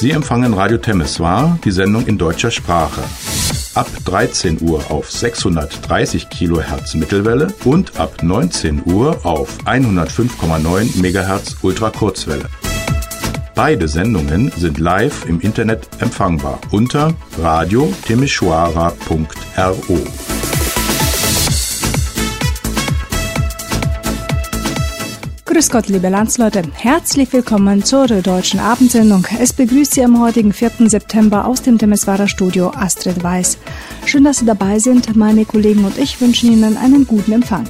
Sie empfangen Radio Temeswar, die Sendung in deutscher Sprache. Ab 13 Uhr auf 630 kHz Mittelwelle und ab 19 Uhr auf 105,9 MHz Ultrakurzwelle. Beide Sendungen sind live im Internet empfangbar unter radio-temeshwara.ro. Grüß Gott, liebe Landsleute. Herzlich willkommen zur deutschen Abendsendung. Es begrüßt Sie am heutigen 4. September aus dem Temeswarer Studio Astrid Weiß. Schön, dass Sie dabei sind. Meine Kollegen und ich wünschen Ihnen einen guten Empfang.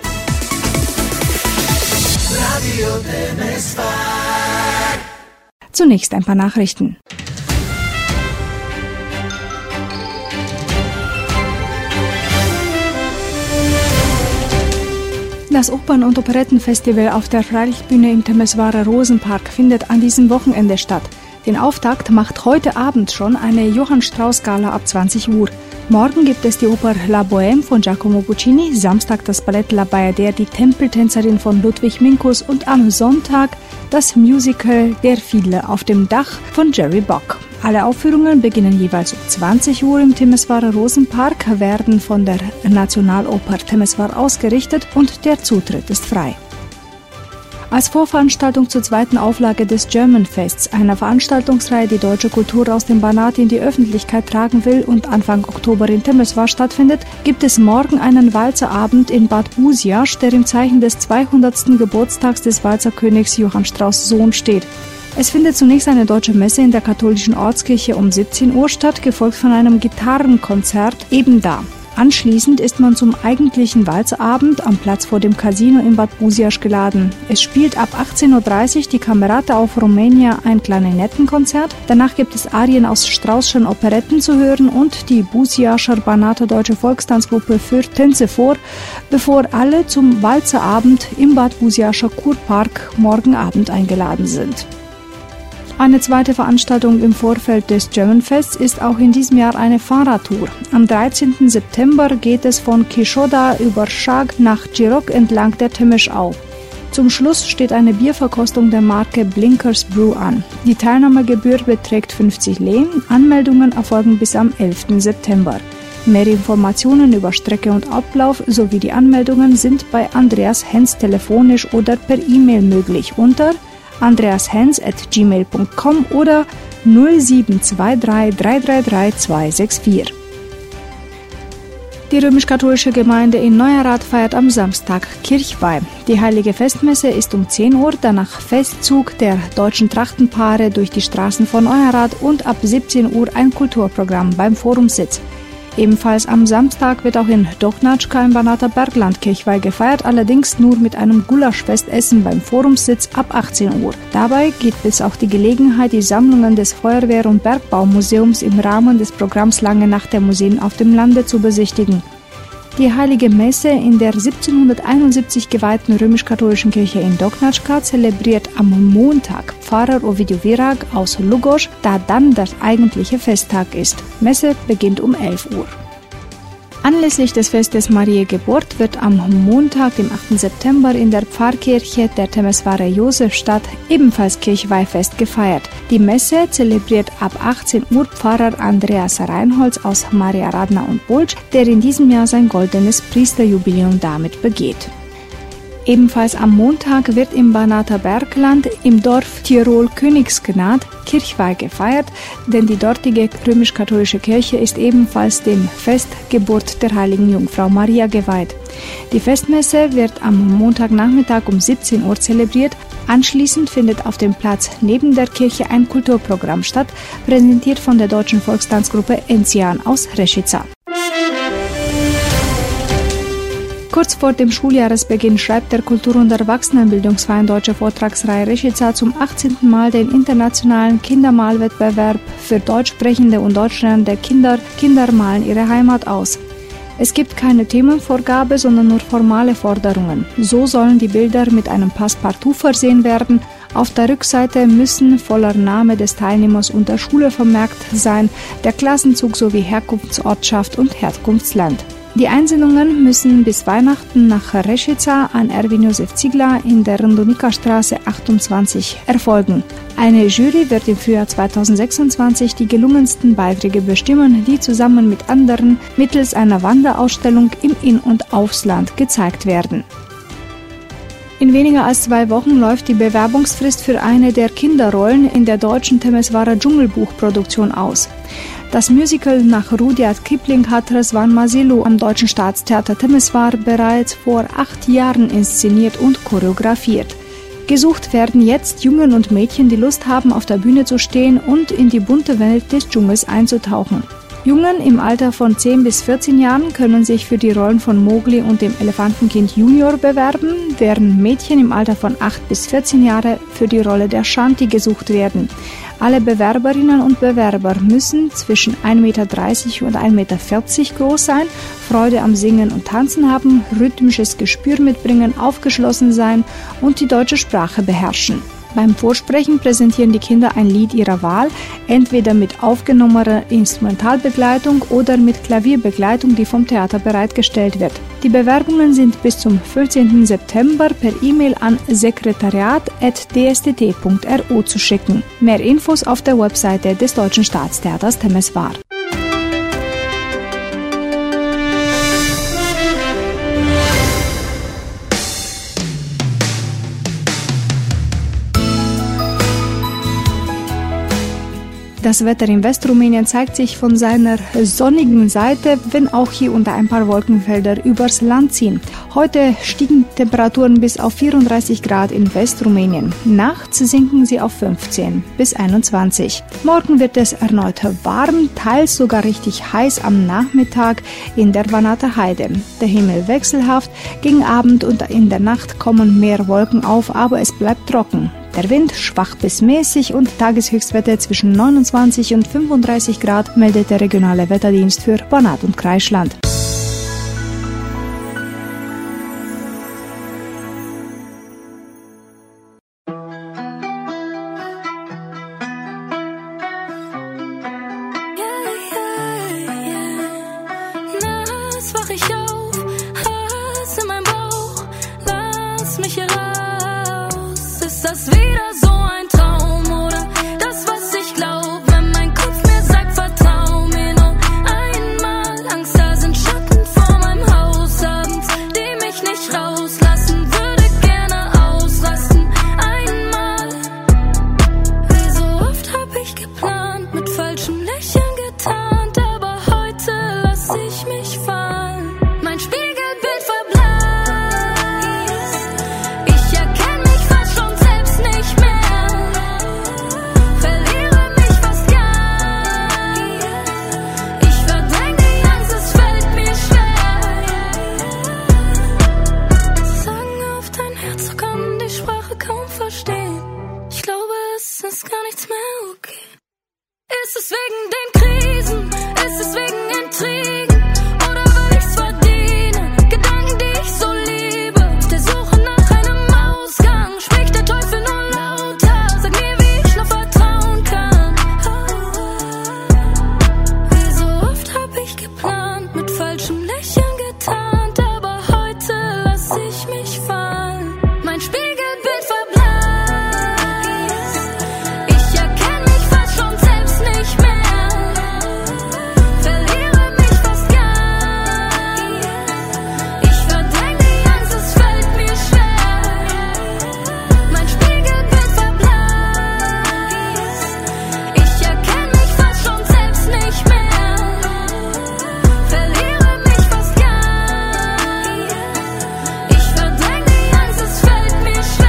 Radio Temeswar. Zunächst ein paar Nachrichten. Das Opern- und Operettenfestival auf der Freilichtbühne im Temeswarer Rosenpark findet an diesem Wochenende statt. Den Auftakt macht heute Abend schon eine Johann-Strauss-Gala ab 20 Uhr. Morgen gibt es die Oper La Bohème von Giacomo Puccini, Samstag das Ballett La Bayadère, die Tempeltänzerin von Ludwig Minkus und am Sonntag das Musical Der Fiedler auf dem Dach von Jerry Bock. Alle Aufführungen beginnen jeweils um 20 Uhr im Temeswarer Rosenpark, werden von der Nationaloper Temeswar ausgerichtet und der Zutritt ist frei. Als Vorveranstaltung zur zweiten Auflage des German Fests, einer Veranstaltungsreihe, die deutsche Kultur aus dem Banat in die Öffentlichkeit tragen will und Anfang Oktober in Temeswar stattfindet, gibt es morgen einen Walzerabend in Bad Buziasz, der im Zeichen des 200. Geburtstags des Walzerkönigs Johann Strauss Sohn steht. Es findet zunächst eine deutsche Messe in der katholischen Ortskirche um 17 Uhr statt, gefolgt von einem Gitarrenkonzert eben da. Anschließend ist man zum eigentlichen Walzerabend am Platz vor dem Casino in Bad Buziasz geladen. Es spielt ab 18.30 Uhr die Camerata auf Romania ein Klarinettenkonzert. Danach gibt es Arien aus Straußschen Operetten zu hören und die Buziacer Banater Deutsche Volkstanzgruppe führt Tänze vor, bevor alle zum Walzerabend im Bad Buziacer Kurpark morgen Abend eingeladen sind. Eine zweite Veranstaltung im Vorfeld des German Fests ist auch in diesem Jahr eine Fahrradtour. Am 13. September geht es von Kishoda über Schag nach Jirok entlang der Temeschau. Zum Schluss steht eine Bierverkostung der Marke Blinkers Brew an. Die Teilnahmegebühr beträgt 50 Lei. Anmeldungen erfolgen bis am 11. September. Mehr Informationen über Strecke und Ablauf sowie die Anmeldungen sind bei Andreas Henz telefonisch oder per E-Mail möglich unter andreashens@gmail.com oder 0723 333 264. Die römisch-katholische Gemeinde in Neuerath feiert am Samstag Kirchweih. Die heilige Festmesse ist um 10 Uhr, danach Festzug der deutschen Trachtenpaare durch die Straßen von Neuerath und ab 17 Uhr ein Kulturprogramm beim Forumsitz. Ebenfalls am Samstag wird auch in Dochnatschka im Banater Bergland Kirchweih gefeiert, allerdings nur mit einem Gulaschfestessen beim Forumssitz ab 18 Uhr. Dabei gibt es auch die Gelegenheit, die Sammlungen des Feuerwehr- und Bergbaumuseums im Rahmen des Programms Lange Nacht der Museen auf dem Lande zu besichtigen. Die heilige Messe in der 1771 geweihten römisch-katholischen Kirche in Dochnatschka zelebriert am Montag Pfarrer Ovidiu Virag aus Lugosz, da dann der eigentliche Festtag ist. Messe beginnt um 11 Uhr. Anlässlich des Festes Mariä Geburt wird am Montag, dem 8. September, in der Pfarrkirche der Temeswarer Josefstadt ebenfalls Kirchweihfest gefeiert. Die Messe zelebriert ab 18 Uhr Pfarrer Andreas Reinholz aus Maria Radna und Bulc, der in diesem Jahr sein goldenes Priesterjubiläum damit begeht. Ebenfalls am Montag wird im Banater Bergland im Dorf Tirol Königsgnad Kirchweih gefeiert, denn die dortige römisch-katholische Kirche ist ebenfalls dem Festgeburt der heiligen Jungfrau Maria geweiht. Die Festmesse wird am Montagnachmittag um 17 Uhr zelebriert. Anschließend findet auf dem Platz neben der Kirche ein Kulturprogramm statt, präsentiert von der deutschen Volkstanzgruppe Enzian aus Rešica. Kurz vor dem Schuljahresbeginn schreibt der Kultur- und Erwachsenenbildungsverein Deutsche Vortragsreihe Rešica zum 18. Mal den internationalen Kindermalwettbewerb für deutschsprechende und deutschlernende Kinder. Kinder malen ihre Heimat aus. Es gibt keine Themenvorgabe, sondern nur formale Forderungen. So sollen die Bilder mit einem Passepartout versehen werden. Auf der Rückseite müssen voller Name des Teilnehmers und der Schule vermerkt sein, der Klassenzug sowie Herkunftsortschaft und Herkunftsland. Die Einsendungen müssen bis Weihnachten nach Rešica an Erwin Josef Ziegler in der Rundonika-Straße 28 erfolgen. Eine Jury wird im Frühjahr 2026 die gelungensten Beiträge bestimmen, die zusammen mit anderen mittels einer Wanderausstellung im In- und Ausland gezeigt werden. In weniger als 2 Wochen läuft die Bewerbungsfrist für eine der Kinderrollen in der deutschen Temeswarer Dschungelbuchproduktion aus. Das Musical nach Rudyard Kipling hat Răzvan Mazilu am Deutschen Staatstheater Temesvar bereits vor 8 Jahren inszeniert und choreografiert. Gesucht werden jetzt Jungen und Mädchen, die Lust haben, auf der Bühne zu stehen und in die bunte Welt des Dschungels einzutauchen. Jungen im Alter von 10 bis 14 Jahren können sich für die Rollen von Mowgli und dem Elefantenkind Junior bewerben, während Mädchen im Alter von 8 bis 14 Jahre für die Rolle der Shanti gesucht werden. Alle Bewerberinnen und Bewerber müssen zwischen 1,30 Meter und 1,40 Meter groß sein, Freude am Singen und Tanzen haben, rhythmisches Gespür mitbringen, aufgeschlossen sein und die deutsche Sprache beherrschen. Beim Vorsprechen präsentieren die Kinder ein Lied ihrer Wahl, entweder mit aufgenommener Instrumentalbegleitung oder mit Klavierbegleitung, die vom Theater bereitgestellt wird. Die Bewerbungen sind bis zum 15. September per E-Mail an sekretariat@dstt.ru zu schicken. Mehr Infos auf der Webseite des Deutschen Staatstheaters Temesvar. Das Wetter in Westrumänien zeigt sich von seiner sonnigen Seite, wenn auch hier unter ein paar Wolkenfelder übers Land ziehen. Heute stiegen Temperaturen bis auf 34 Grad in Westrumänien. Nachts sinken sie auf 15 bis 21. Morgen wird es erneut warm, teils sogar richtig heiß am Nachmittag in der Banater Heide. Der Himmel wechselhaft, gegen Abend und in der Nacht kommen mehr Wolken auf, aber es bleibt trocken. Der Wind schwach bis mäßig und Tageshöchstwerte zwischen 29 und 35 Grad, meldet der regionale Wetterdienst für Banat und Kreisland. Nachts wach ich auf, Hass in meinem Bauch, lass mich heraus. Ist das wieder so ein Traum oder das, was ich glaub, wenn mein Kopf mir sagt, vertrau mir nur einmal. Angst, da sind Schatten vor meinem Haus abends, die mich nicht rauslassen, würde gerne ausrasten einmal. Wie so oft hab ich geplant, mit falschem Lächeln getarnt, aber heute lass ich mich fallen. Mein Spiegelbild verblasst, ich erkenn mich fast schon selbst nicht mehr, verliere mich fast ganz. Ich verdräng die Angst, es fällt mir schwer. Sagen auf dein Herz, so kann die Sprache kaum verstehen. Ich glaube, es ist gar nichts mehr okay. Ist es wegen den Krisen? Ist es wegen Intrigen? Oder weil ich's verdiene? Gedanken, die ich so liebe. Auf der Suche nach einem Ausgang spricht der Teufel nur lauter. Sag mir, wie ich noch vertrauen kann. Wie so oft hab ich geplant, mit falschem Lächeln getarnt, aber heute lass ich mich fallen. Mein Spiegelbild verblasst, ich erkenn mich fast schon selbst nicht mehr, verliere mich fast ganz. Ich verdräng die Angst, es fällt mir schwer. Mein Spiegelbild verblasst, ich erkenn mich fast schon selbst nicht mehr, verliere mich fast ganz. Ich verdräng die Angst, es fällt mir schwer.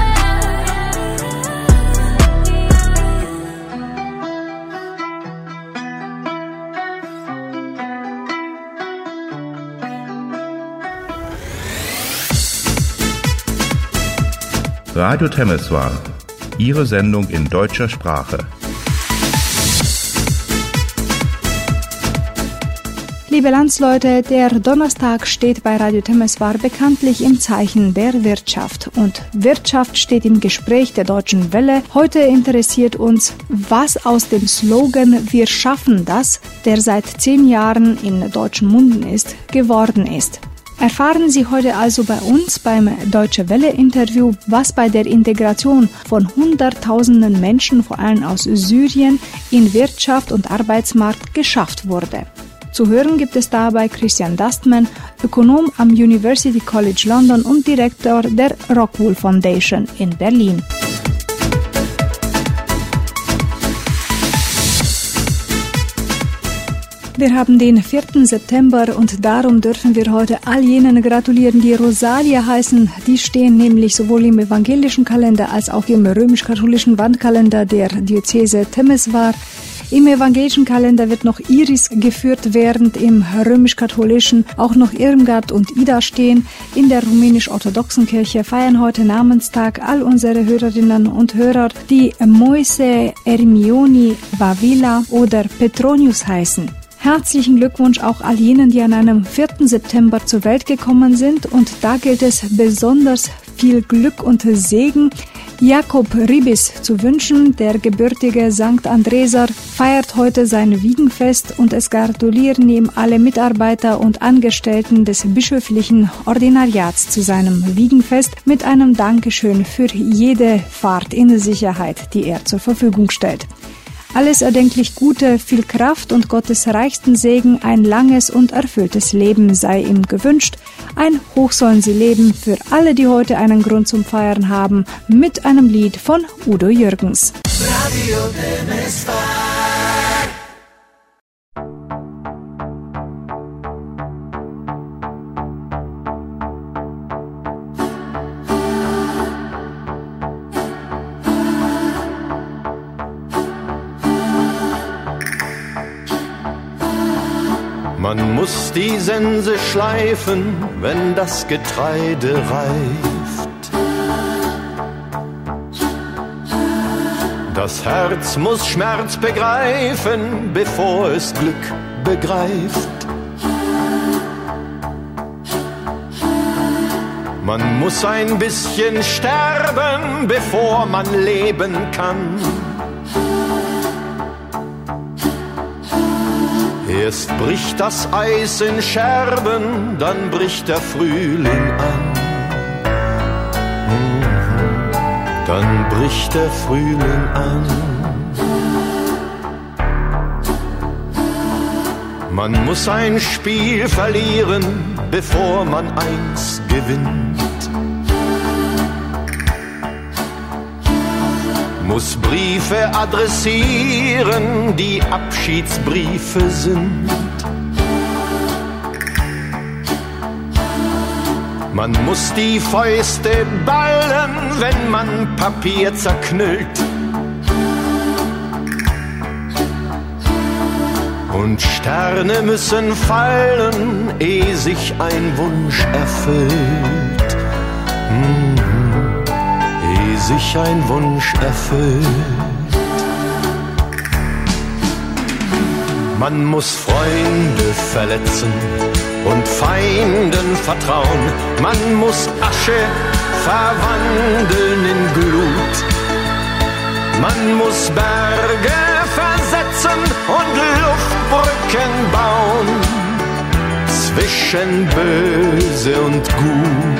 Radio Temesvar. Ihre Sendung in deutscher Sprache. Liebe Landsleute, der Donnerstag steht bei Radio Temeswar bekanntlich im Zeichen der Wirtschaft. Und Wirtschaft steht im Gespräch der Deutschen Welle. Heute interessiert uns, was aus dem Slogan "Wir schaffen das", der seit 10 Jahren in deutschen Munden ist, geworden ist. Erfahren Sie heute also bei uns beim Deutsche Welle-Interview, was bei der Integration von Hunderttausenden Menschen, vor allem aus Syrien, in Wirtschaft und Arbeitsmarkt geschafft wurde. Zu hören gibt es dabei Christian Dustman, Ökonom am University College London und Direktor der Rockwool Foundation in Berlin. Wir haben den 4. September und darum dürfen wir heute all jenen gratulieren, die Rosalia heißen. Die stehen nämlich sowohl im evangelischen Kalender als auch im römisch-katholischen Wandkalender der Diözese Temeswar. Im evangelischen Kalender wird noch Iris geführt, während im römisch-katholischen auch noch Irmgard und Ida stehen. In der rumänisch-orthodoxen Kirche feiern heute Namenstag all unsere Hörerinnen und Hörer, die Moise, Ermioni, Vavila oder Petronius heißen. Herzlichen Glückwunsch auch all jenen, die an einem 4. September zur Welt gekommen sind, und da gilt es besonders viel Glück und Segen, Jakob Ribis zu wünschen. Der gebürtige St. Andreser feiert heute sein Wiegenfest und es gratulieren ihm alle Mitarbeiter und Angestellten des bischöflichen Ordinariats zu seinem Wiegenfest mit einem Dankeschön für jede Fahrt in Sicherheit, die er zur Verfügung stellt. Alles erdenklich Gute, viel Kraft und Gottes reichsten Segen, ein langes und erfülltes Leben sei ihm gewünscht. Ein Hoch sollen sie leben für alle, die heute einen Grund zum Feiern haben, mit einem Lied von Udo Jürgens. Radio Temeswar. Man muss die Sense schleifen, wenn das Getreide reift. Das Herz muss Schmerz begreifen, bevor es Glück begreift. Man muss ein bisschen sterben, bevor man leben kann. Erst bricht das Eis in Scherben, dann bricht der Frühling an. Dann bricht der Frühling an. Man muss ein Spiel verlieren, bevor man eins gewinnt. Muss Briefe adressieren, die Abschiedsbriefe sind. Man muss die Fäuste ballen, wenn man Papier zerknüllt. Und Sterne müssen fallen, ehe sich ein Wunsch erfüllt. Sich ein Wunsch erfüllt. Man muss Freunde verletzen und Feinden vertrauen. Man muss Asche verwandeln in Glut. Man muss Berge versetzen und Luftbrücken bauen zwischen Böse und Gut.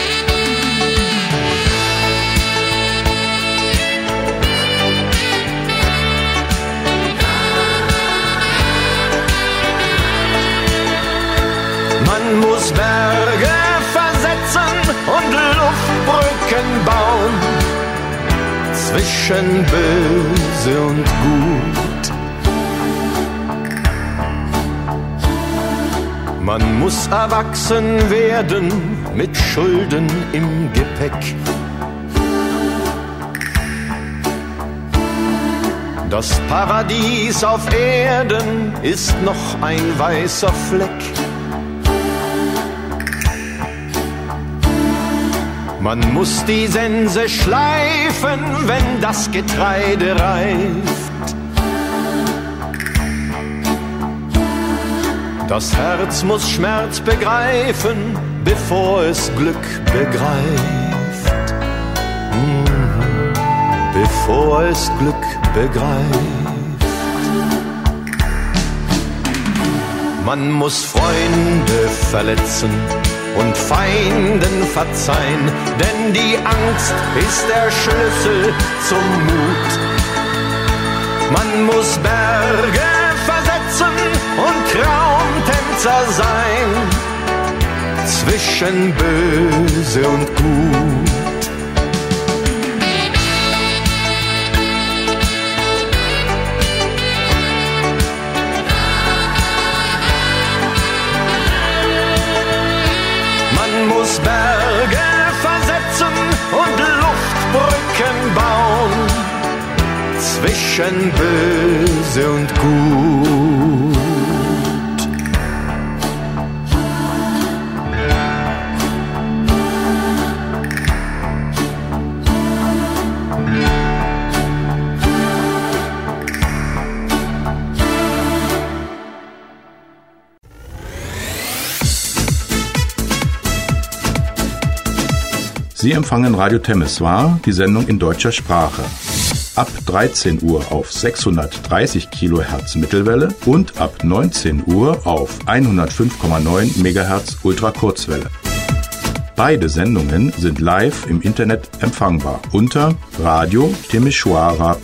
Man muss Berge versetzen und Luftbrücken bauen zwischen Böse und Gut. Man muss erwachsen werden mit Schulden im Gepäck. Das Paradies auf Erden ist noch ein weißer Fleck. Man muss die Sense schleifen, wenn das Getreide reift. Das Herz muss Schmerz begreifen, bevor es Glück begreift. Bevor es Glück begreift. Man muss Freunde verletzen und Feinden verzeihen, denn die Angst ist der Schlüssel zum Mut. Man muss Berge versetzen und Traumtänzer sein, zwischen böse und gut. Man muss Berge versetzen und Luftbrücken bauen, zwischen böse und gut. Sie empfangen Radio Temeswar, die Sendung in deutscher Sprache. Ab 13 Uhr auf 630 kHz Mittelwelle und ab 19 Uhr auf 105,9 MHz Ultrakurzwelle. Beide Sendungen sind live im Internet empfangbar unter radiotemeshwara.ro.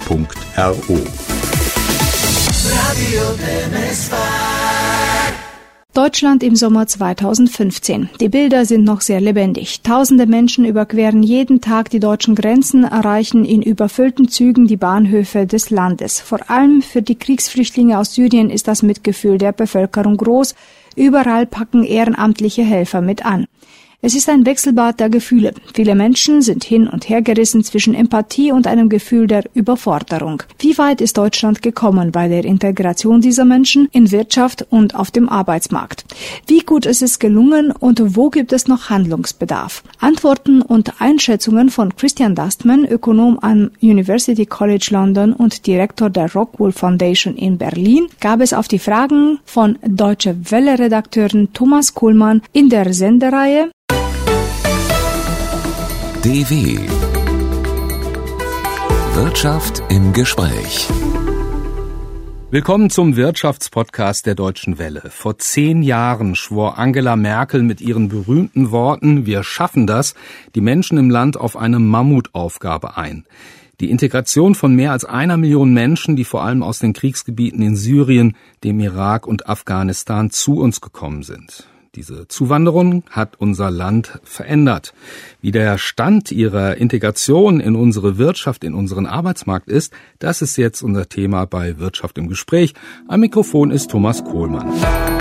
Radio Temeswar. Deutschland im Sommer 2015. Die Bilder sind noch sehr lebendig. Tausende Menschen überqueren jeden Tag die deutschen Grenzen, erreichen in überfüllten Zügen die Bahnhöfe des Landes. Vor allem für die Kriegsflüchtlinge aus Syrien ist das Mitgefühl der Bevölkerung groß. Überall packen ehrenamtliche Helfer mit an. Es ist ein Wechselbad der Gefühle. Viele Menschen sind hin und her gerissen zwischen Empathie und einem Gefühl der Überforderung. Wie weit ist Deutschland gekommen bei der Integration dieser Menschen in Wirtschaft und auf dem Arbeitsmarkt? Wie gut ist es gelungen und wo gibt es noch Handlungsbedarf? Antworten und Einschätzungen von Christian Dustman, Ökonom am University College London und Direktor der Rockwool Foundation in Berlin, gab es auf die Fragen von Deutsche Welle-Redakteurin Thomas Kuhlmann in der Sendereihe DW Wirtschaft im Gespräch. Willkommen zum Wirtschaftspodcast der Deutschen Welle. Vor 10 Jahren schwor Angela Merkel mit ihren berühmten Worten „Wir schaffen das" die Menschen im Land auf eine Mammutaufgabe ein. Die Integration von mehr als 1 Million Menschen, die vor allem aus den Kriegsgebieten in Syrien, dem Irak und Afghanistan zu uns gekommen sind. Diese Zuwanderung hat unser Land verändert. Wie der Stand ihrer Integration in unsere Wirtschaft, in unseren Arbeitsmarkt ist, das ist jetzt unser Thema bei Wirtschaft im Gespräch. Am Mikrofon ist Thomas Kuhlmann.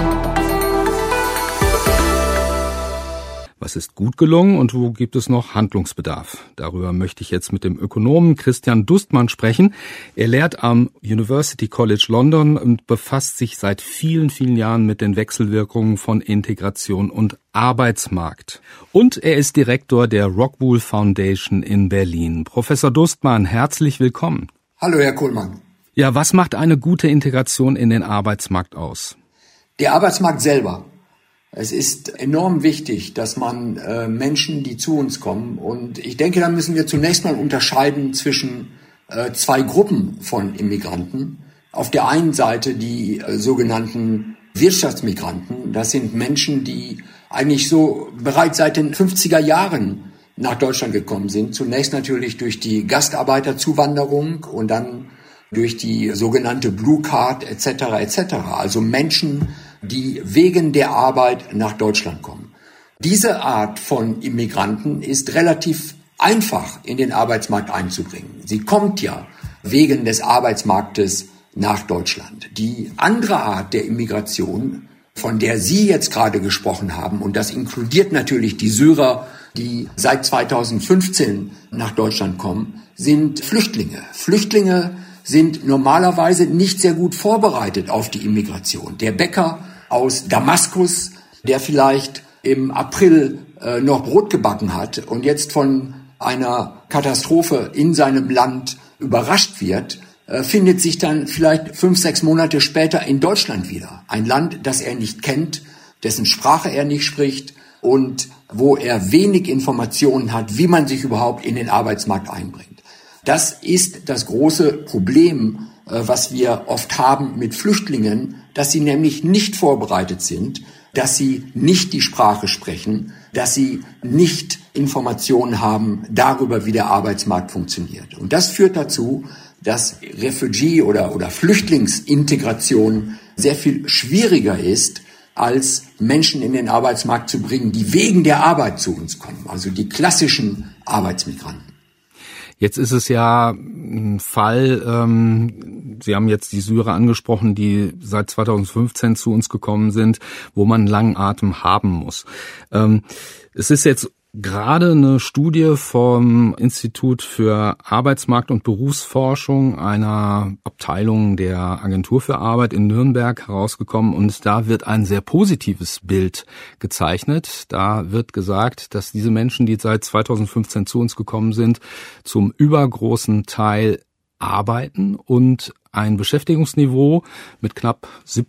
Was ist gut gelungen und wo gibt es noch Handlungsbedarf? Darüber möchte ich jetzt mit dem Ökonomen Christian Dustman sprechen. Er lehrt am University College London und befasst sich seit vielen, vielen Jahren mit den Wechselwirkungen von Integration und Arbeitsmarkt. Und er ist Direktor der Rockwool Foundation in Berlin. Professor Dustman, herzlich willkommen. Hallo, Herr Kuhlmann. Ja, was macht eine gute Integration in den Arbeitsmarkt aus? Der Arbeitsmarkt selber. Es ist enorm wichtig, dass man Menschen, die zu uns kommen, und ich denke, da müssen wir zunächst mal unterscheiden zwischen 2 Gruppen von Immigranten. Auf der einen Seite die sogenannten Wirtschaftsmigranten. Das sind Menschen, die eigentlich so bereits seit den 50er Jahren nach Deutschland gekommen sind. Zunächst natürlich durch die Gastarbeiterzuwanderung und dann durch die sogenannte Blue Card etc. etc. Also Menschen, die wegen der Arbeit nach Deutschland kommen. Diese Art von Immigranten ist relativ einfach in den Arbeitsmarkt einzubringen. Sie kommt ja wegen des Arbeitsmarktes nach Deutschland. Die andere Art der Immigration, von der Sie jetzt gerade gesprochen haben, und das inkludiert natürlich die Syrer, die seit 2015 nach Deutschland kommen, sind Flüchtlinge. Flüchtlinge sind normalerweise nicht sehr gut vorbereitet auf die Immigration. Der Bäcker aus Damaskus, der vielleicht im April noch Brot gebacken hat und jetzt von einer Katastrophe in seinem Land überrascht wird, findet sich dann vielleicht 5, 6 Monate später in Deutschland wieder. Ein Land, das er nicht kennt, dessen Sprache er nicht spricht und wo er wenig Informationen hat, wie man sich überhaupt in den Arbeitsmarkt einbringt. Das ist das große Problem, was wir oft haben mit Flüchtlingen, dass sie nämlich nicht vorbereitet sind, dass sie nicht die Sprache sprechen, dass sie nicht Informationen haben darüber, wie der Arbeitsmarkt funktioniert. Und das führt dazu, dass Refugee- oder Flüchtlingsintegration sehr viel schwieriger ist, als Menschen in den Arbeitsmarkt zu bringen, die wegen der Arbeit zu uns kommen, also die klassischen Arbeitsmigranten. Jetzt ist es ja ein Fall, Sie haben jetzt die Syrer angesprochen, die seit 2015 zu uns gekommen sind, wo man einen langen Atem haben muss. Es ist jetzt gerade eine Studie vom Institut für Arbeitsmarkt- und Berufsforschung, einer Abteilung der Agentur für Arbeit in Nürnberg, herausgekommen und da wird ein sehr positives Bild gezeichnet. Da wird gesagt, dass diese Menschen, die seit 2015 zu uns gekommen sind, zum übergroßen Teil arbeiten und ein Beschäftigungsniveau mit knapp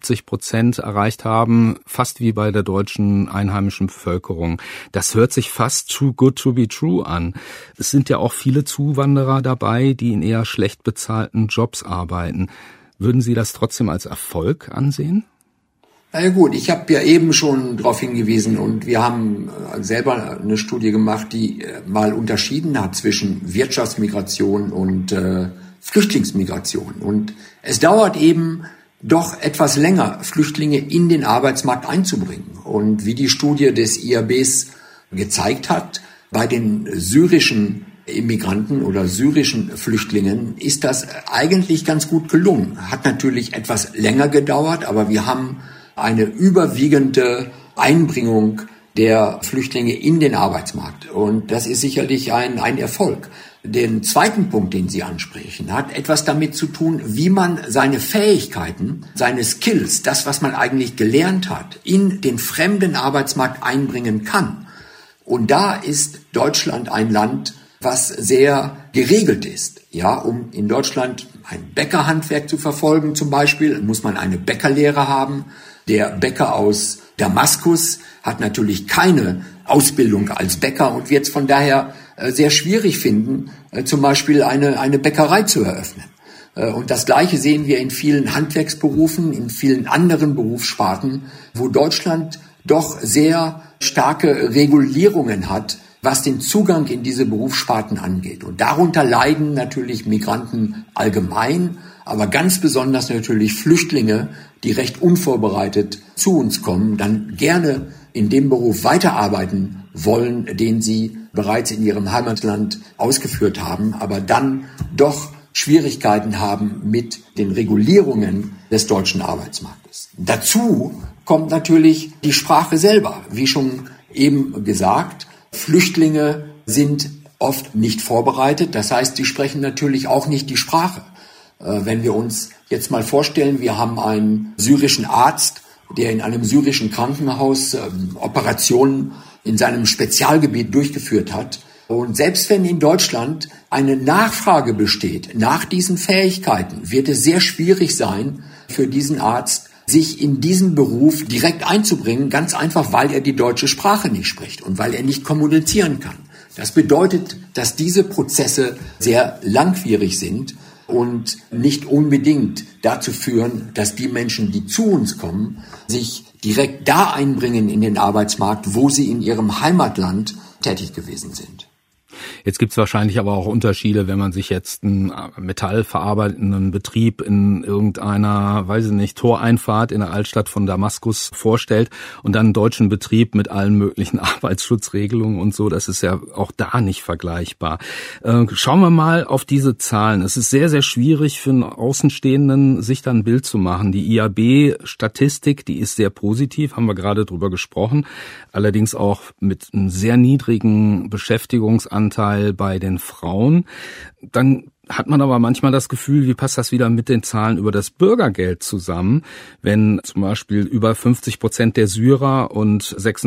70% erreicht haben, fast wie bei der deutschen einheimischen Bevölkerung. Das hört sich fast too good to be true an. Es sind ja auch viele Zuwanderer dabei, die in eher schlecht bezahlten Jobs arbeiten. Würden Sie das trotzdem als Erfolg ansehen? Na ja gut, ich habe ja eben schon darauf hingewiesen und wir haben selber eine Studie gemacht, die mal unterschieden hat zwischen Wirtschaftsmigration und Flüchtlingsmigration. Und es dauert eben doch etwas länger, Flüchtlinge in den Arbeitsmarkt einzubringen. Und wie die Studie des IABs gezeigt hat, bei den syrischen Immigranten oder syrischen Flüchtlingen ist das eigentlich ganz gut gelungen. Hat natürlich etwas länger gedauert, aber wir haben eine überwiegende Einbringung der Flüchtlinge in den Arbeitsmarkt. Und das ist sicherlich ein Erfolg. Den zweiten Punkt, den Sie ansprechen, hat etwas damit zu tun, wie man seine Fähigkeiten, seine Skills, das, was man eigentlich gelernt hat, in den fremden Arbeitsmarkt einbringen kann. Und da ist Deutschland ein Land, was sehr geregelt ist. Ja, um in Deutschland ein Bäckerhandwerk zu verfolgen zum Beispiel, muss man eine Bäckerlehre haben. Der Bäcker aus Damaskus hat natürlich keine Ausbildung als Bäcker und wird es von daher sehr schwierig finden, zum Beispiel eine Bäckerei zu eröffnen. Und das Gleiche sehen wir in vielen Handwerksberufen, in vielen anderen Berufssparten, wo Deutschland doch sehr starke Regulierungen hat, was den Zugang in diese Berufssparten angeht. Und darunter leiden natürlich Migranten allgemein, aber ganz besonders natürlich Flüchtlinge, die recht unvorbereitet zu uns kommen, dann gerne in dem Beruf weiterarbeiten wollen, den sie bereits in ihrem Heimatland ausgeführt haben, aber dann doch Schwierigkeiten haben mit den Regulierungen des deutschen Arbeitsmarktes. Dazu kommt natürlich die Sprache selber. Wie schon eben gesagt, Flüchtlinge sind oft nicht vorbereitet. Das heißt, sie sprechen natürlich auch nicht die Sprache. Wenn wir uns jetzt mal vorstellen, wir haben einen syrischen Arzt, der in einem syrischen Krankenhaus Operationen in seinem Spezialgebiet durchgeführt hat. Und selbst wenn in Deutschland eine Nachfrage besteht nach diesen Fähigkeiten, wird es sehr schwierig sein für diesen Arzt, sich in diesen Beruf direkt einzubringen, ganz einfach, weil er die deutsche Sprache nicht spricht und weil er nicht kommunizieren kann. Das bedeutet, dass diese Prozesse sehr langwierig sind und nicht unbedingt dazu führen, dass die Menschen, die zu uns kommen, sich direkt da einbringen in den Arbeitsmarkt, wo sie in ihrem Heimatland tätig gewesen sind. Jetzt gibt es wahrscheinlich aber auch Unterschiede, wenn man sich jetzt einen metallverarbeitenden Betrieb in irgendeiner, weiß ich nicht, Toreinfahrt in der Altstadt von Damaskus vorstellt und dann einen deutschen Betrieb mit allen möglichen Arbeitsschutzregelungen und so. Das ist ja auch da nicht vergleichbar. Schauen wir mal auf diese Zahlen. Es ist sehr, sehr schwierig für einen Außenstehenden, sich da ein Bild zu machen. Die IAB-Statistik, die ist sehr positiv, haben wir gerade drüber gesprochen. Allerdings auch mit einem sehr niedrigen Beschäftigungsanteil bei den Frauen. Dann hat man aber manchmal das Gefühl, wie passt das wieder mit den Zahlen über das Bürgergeld zusammen, wenn zum Beispiel über 50% der Syrer und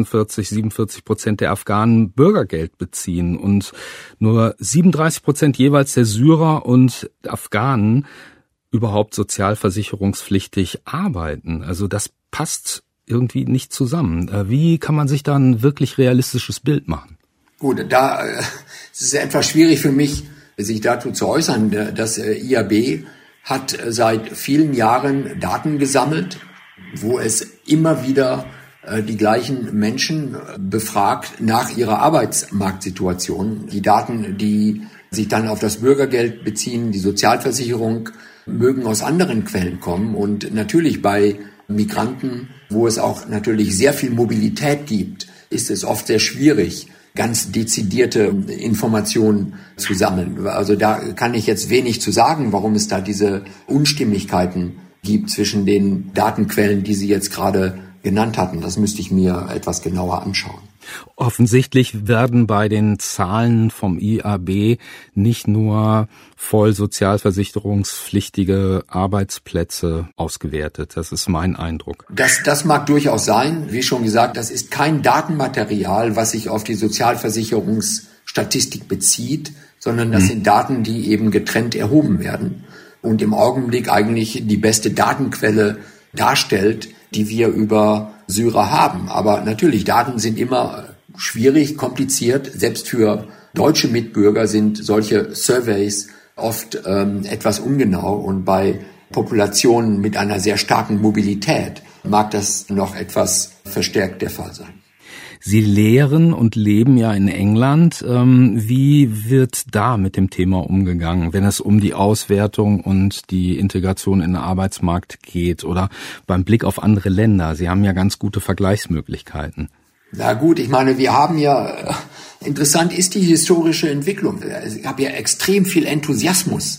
47% der Afghanen Bürgergeld beziehen und nur 37% jeweils der Syrer und Afghanen überhaupt sozialversicherungspflichtig arbeiten? Also das passt irgendwie nicht zusammen. Wie kann man sich da ein wirklich realistisches Bild machen? Gut, da es ist etwas schwierig für mich, sich dazu zu äußern. Das IAB hat seit vielen Jahren Daten gesammelt, wo es immer wieder die gleichen Menschen befragt nach ihrer Arbeitsmarktsituation. Die Daten, die sich dann auf das Bürgergeld beziehen, die Sozialversicherung, mögen aus anderen Quellen kommen. Und natürlich bei Migranten, wo es auch natürlich sehr viel Mobilität gibt, ist es oft sehr schwierig, ganz dezidierte Informationen zu sammeln. Also da kann ich jetzt wenig zu sagen, warum es da diese Unstimmigkeiten gibt zwischen den Datenquellen, die Sie jetzt gerade genannt hatten. Das müsste ich mir etwas genauer anschauen. Offensichtlich werden bei den Zahlen vom IAB nicht nur voll sozialversicherungspflichtige Arbeitsplätze ausgewertet. Das ist mein Eindruck. Das mag durchaus sein. Wie schon gesagt, das ist kein Datenmaterial, was sich auf die Sozialversicherungsstatistik bezieht, sondern das sind Daten, die eben getrennt erhoben werden und im Augenblick eigentlich die beste Datenquelle darstellt, die wir über Syrer haben. Aber natürlich, Daten sind immer schwierig, kompliziert. Selbst für deutsche Mitbürger sind solche Surveys oft etwas ungenau. Und bei Populationen mit einer sehr starken Mobilität mag das noch etwas verstärkt der Fall sein. Sie lehren und leben ja in England. Wie wird da mit dem Thema umgegangen, wenn es um die Auswertung und die Integration in den Arbeitsmarkt geht oder beim Blick auf andere Länder? Sie haben ja ganz gute Vergleichsmöglichkeiten. Na gut, ich meine, wir haben ja, interessant ist die historische Entwicklung. Es gab ja extrem viel Enthusiasmus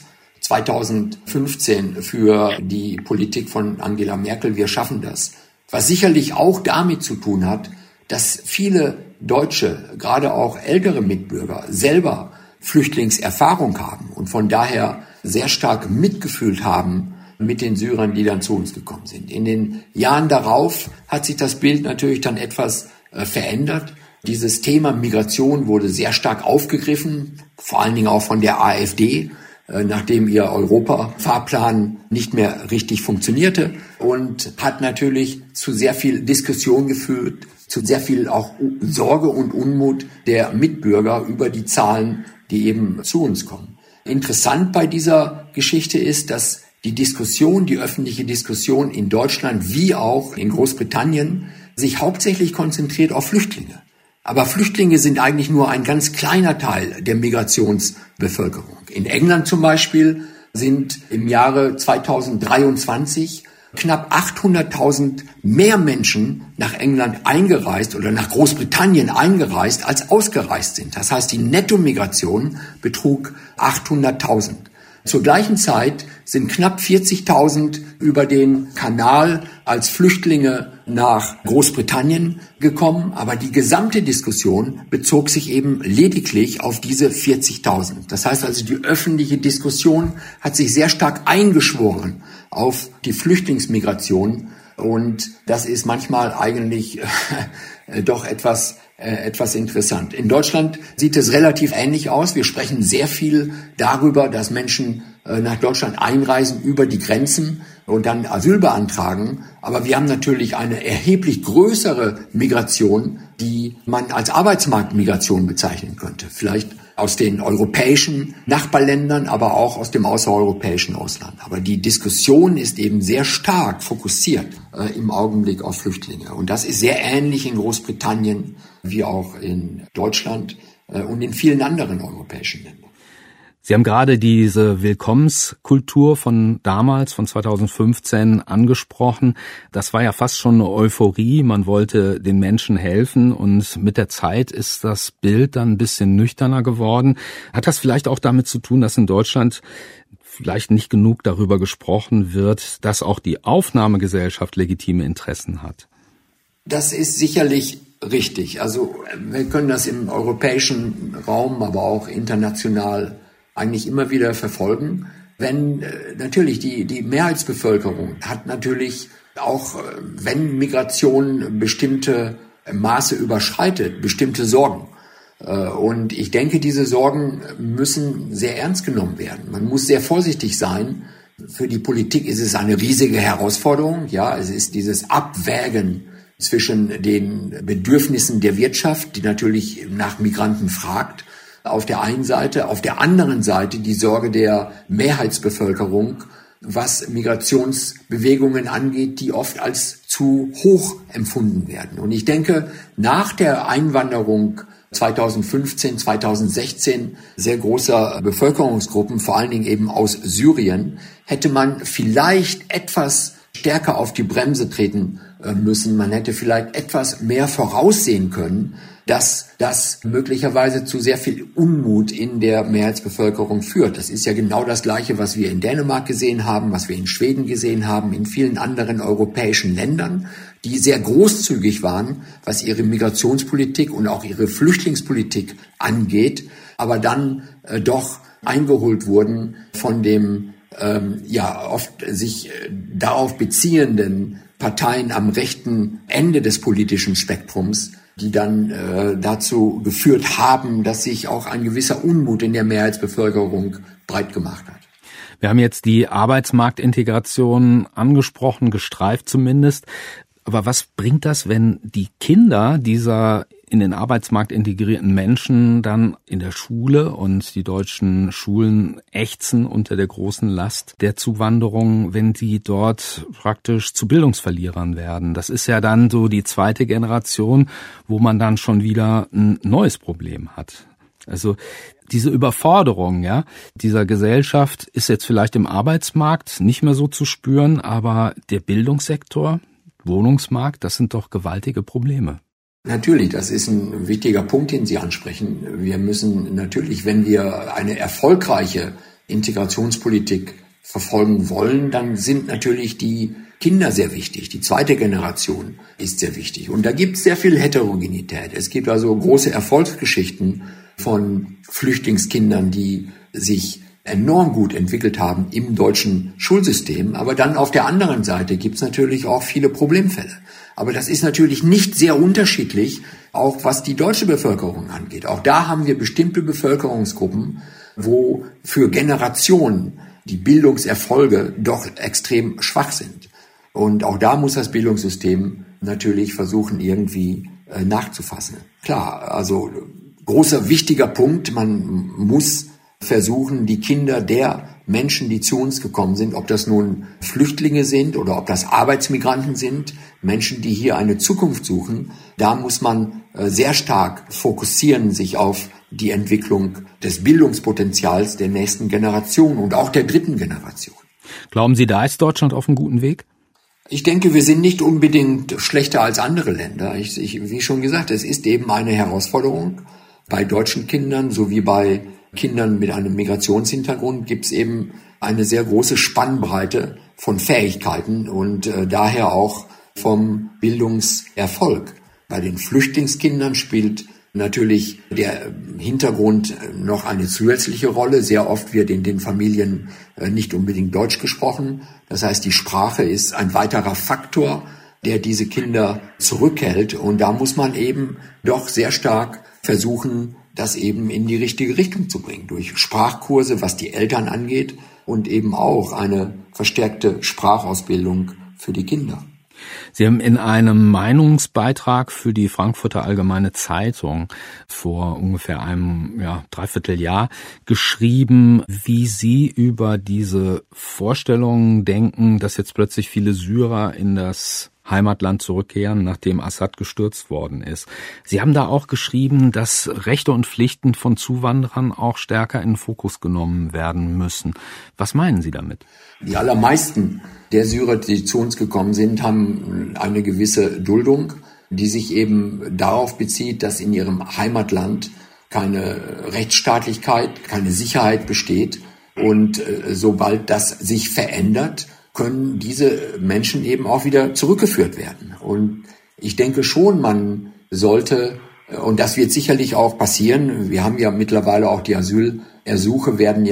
2015 für die Politik von Angela Merkel. Wir schaffen das. Was sicherlich auch damit zu tun hat, dass viele Deutsche, gerade auch ältere Mitbürger, selber Flüchtlingserfahrung haben und von daher sehr stark mitgefühlt haben mit den Syrern, die dann zu uns gekommen sind. In den Jahren darauf hat sich das Bild natürlich dann etwas verändert. Dieses Thema Migration wurde sehr stark aufgegriffen, vor allen Dingen auch von der AfD, nachdem ihr Europa-Fahrplan nicht mehr richtig funktionierte und hat natürlich zu sehr viel Diskussion geführt, zu sehr viel auch Sorge und Unmut der Mitbürger über die Zahlen, die eben zu uns kommen. Interessant bei dieser Geschichte ist, dass die öffentliche Diskussion in Deutschland wie auch in Großbritannien sich hauptsächlich konzentriert auf Flüchtlinge. Aber Flüchtlinge sind eigentlich nur ein ganz kleiner Teil der Migrationsbevölkerung. In England zum Beispiel sind im Jahre 2023 knapp 800.000 mehr Menschen nach England eingereist oder nach Großbritannien eingereist, als ausgereist sind. Das heißt, die Nettomigration betrug 800.000. Zur gleichen Zeit sind knapp 40.000 über den Kanal als Flüchtlinge nach Großbritannien gekommen, aber die gesamte Diskussion bezog sich eben lediglich auf diese 40.000. Das heißt also, die öffentliche Diskussion hat sich sehr stark eingeschworen auf die Flüchtlingsmigration und das ist manchmal eigentlich doch etwas interessant. In Deutschland sieht es relativ ähnlich aus. Wir sprechen sehr viel darüber, dass Menschen nach Deutschland einreisen über die Grenzen und dann Asyl beantragen. Aber wir haben natürlich eine erheblich größere Migration, die man als Arbeitsmarktmigration bezeichnen könnte. Vielleicht aus den europäischen Nachbarländern, aber auch aus dem außereuropäischen Ausland. Aber die Diskussion ist eben sehr stark fokussiert im Augenblick auf Flüchtlinge. Und das ist sehr ähnlich in Großbritannien wie auch in Deutschland und in vielen anderen europäischen Ländern. Sie haben gerade diese Willkommenskultur von damals, von 2015 angesprochen. Das war ja fast schon eine Euphorie. Man wollte den Menschen helfen und mit der Zeit ist das Bild dann ein bisschen nüchterner geworden. Hat das vielleicht auch damit zu tun, dass in Deutschland vielleicht nicht genug darüber gesprochen wird, dass auch die Aufnahmegesellschaft legitime Interessen hat? Das ist sicherlich richtig. Also wir können das im europäischen Raum, aber auch international eigentlich immer wieder verfolgen, wenn natürlich die Mehrheitsbevölkerung hat natürlich auch, wenn Migration bestimmte Maße überschreitet, bestimmte Sorgen. Und ich denke, diese Sorgen müssen sehr ernst genommen werden. Man muss sehr vorsichtig sein, Für die Politik ist es eine riesige Herausforderung. Ja, es ist dieses Abwägen zwischen den Bedürfnissen der Wirtschaft, die natürlich nach Migranten fragt, auf der einen Seite, auf der anderen Seite die Sorge der Mehrheitsbevölkerung, was Migrationsbewegungen angeht, die oft als zu hoch empfunden werden. Und ich denke, nach der Einwanderung 2015, 2016 sehr großer Bevölkerungsgruppen, vor allen Dingen eben aus Syrien, hätte man vielleicht etwas stärker auf die Bremse treten müssen. Man hätte vielleicht etwas mehr voraussehen können, dass das möglicherweise zu sehr viel Unmut in der Mehrheitsbevölkerung führt. Das ist ja genau das Gleiche, was wir in Dänemark gesehen haben, was wir in Schweden gesehen haben, in vielen anderen europäischen Ländern, die sehr großzügig waren, was ihre Migrationspolitik und auch ihre Flüchtlingspolitik angeht, aber dann doch eingeholt wurden von dem oft sich darauf beziehenden Parteien am rechten Ende des politischen Spektrums, die dann dazu geführt haben, dass sich auch ein gewisser Unmut in der Mehrheitsbevölkerung breit gemacht hat. Wir haben jetzt die Arbeitsmarktintegration angesprochen, gestreift zumindest. Aber was bringt das, wenn die Kinder dieser in den Arbeitsmarkt integrierten Menschen dann in der Schule, und die deutschen Schulen ächzen unter der großen Last der Zuwanderung, wenn die dort praktisch zu Bildungsverlierern werden? Das ist ja dann so die zweite Generation, wo man dann schon wieder ein neues Problem hat. Also diese Überforderung, ja, dieser Gesellschaft ist jetzt vielleicht im Arbeitsmarkt nicht mehr so zu spüren, aber der Bildungssektor, Wohnungsmarkt, das sind doch gewaltige Probleme. Natürlich, das ist ein wichtiger Punkt, den Sie ansprechen. Wir müssen natürlich, wenn wir eine erfolgreiche Integrationspolitik verfolgen wollen, dann sind natürlich die Kinder sehr wichtig. Die zweite Generation ist sehr wichtig. Und da gibt es sehr viel Heterogenität. Es gibt also große Erfolgsgeschichten von Flüchtlingskindern, die sich enorm gut entwickelt haben im deutschen Schulsystem. Aber dann auf der anderen Seite gibt es natürlich auch viele Problemfälle. Aber das ist natürlich nicht sehr unterschiedlich, auch was die deutsche Bevölkerung angeht. Auch da haben wir bestimmte Bevölkerungsgruppen, wo für Generationen die Bildungserfolge doch extrem schwach sind. Und auch da muss das Bildungssystem natürlich versuchen, irgendwie nachzufassen. Klar, also großer wichtiger Punkt, man muss versuchen, die Kinder der Menschen, die zu uns gekommen sind, ob das nun Flüchtlinge sind oder ob das Arbeitsmigranten sind, Menschen, die hier eine Zukunft suchen, da muss man sehr stark fokussieren, sich auf die Entwicklung des Bildungspotenzials der nächsten Generation und auch der dritten Generation. Glauben Sie, da ist Deutschland auf einem guten Weg? Ich denke, wir sind nicht unbedingt schlechter als andere Länder. Wie schon gesagt, es ist eben eine Herausforderung. Bei deutschen Kindern sowie bei Kindern mit einem Migrationshintergrund gibt es eben eine sehr große Spannbreite von Fähigkeiten und daher auch vom Bildungserfolg. Bei den Flüchtlingskindern spielt natürlich der Hintergrund noch eine zusätzliche Rolle. Sehr oft wird in den Familien nicht unbedingt Deutsch gesprochen. Das heißt, die Sprache ist ein weiterer Faktor, der diese Kinder zurückhält. Und da muss man eben doch sehr stark versuchen, das eben in die richtige Richtung zu bringen. Durch Sprachkurse, was die Eltern angeht, und eben auch eine verstärkte Sprachausbildung für die Kinder. Sie haben in einem Meinungsbeitrag für die Frankfurter Allgemeine Zeitung vor ungefähr einem Dreivierteljahr geschrieben, wie Sie über diese Vorstellungen denken, dass jetzt plötzlich viele Syrer in das Heimatland zurückkehren, nachdem Assad gestürzt worden ist. Sie haben da auch geschrieben, dass Rechte und Pflichten von Zuwanderern auch stärker in den Fokus genommen werden müssen. Was meinen Sie damit? Die allermeisten der Syrer, die zu uns gekommen sind, haben eine gewisse Duldung, die sich eben darauf bezieht, dass in ihrem Heimatland keine Rechtsstaatlichkeit, keine Sicherheit besteht. Und sobald das sich verändert, können diese Menschen eben auch wieder zurückgeführt werden. Und ich denke schon, man sollte, und das wird sicherlich auch passieren, wir haben ja mittlerweile auch die Asylersuche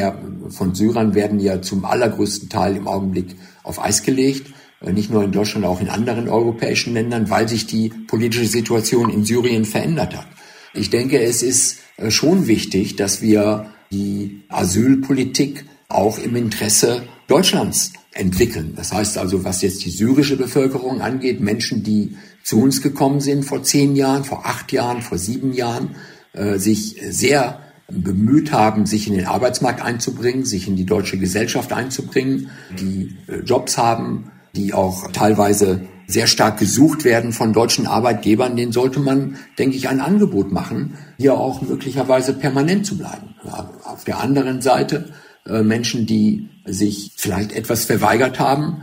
von Syrern werden ja zum allergrößten Teil im Augenblick auf Eis gelegt, nicht nur in Deutschland, auch in anderen europäischen Ländern, weil sich die politische Situation in Syrien verändert hat. Ich denke, es ist schon wichtig, dass wir die Asylpolitik auch im Interesse Deutschlands entwickeln. Das heißt also, was jetzt die syrische Bevölkerung angeht, Menschen, die zu uns gekommen sind vor 10 Jahren, vor 8 Jahren, vor 7 Jahren, sich sehr bemüht haben, sich in den Arbeitsmarkt einzubringen, sich in die deutsche Gesellschaft einzubringen, die Jobs haben, die auch teilweise sehr stark gesucht werden von deutschen Arbeitgebern, denen sollte man, denke ich, ein Angebot machen, hier auch möglicherweise permanent zu bleiben. Auf der anderen Seite Menschen, die sich vielleicht etwas verweigert haben,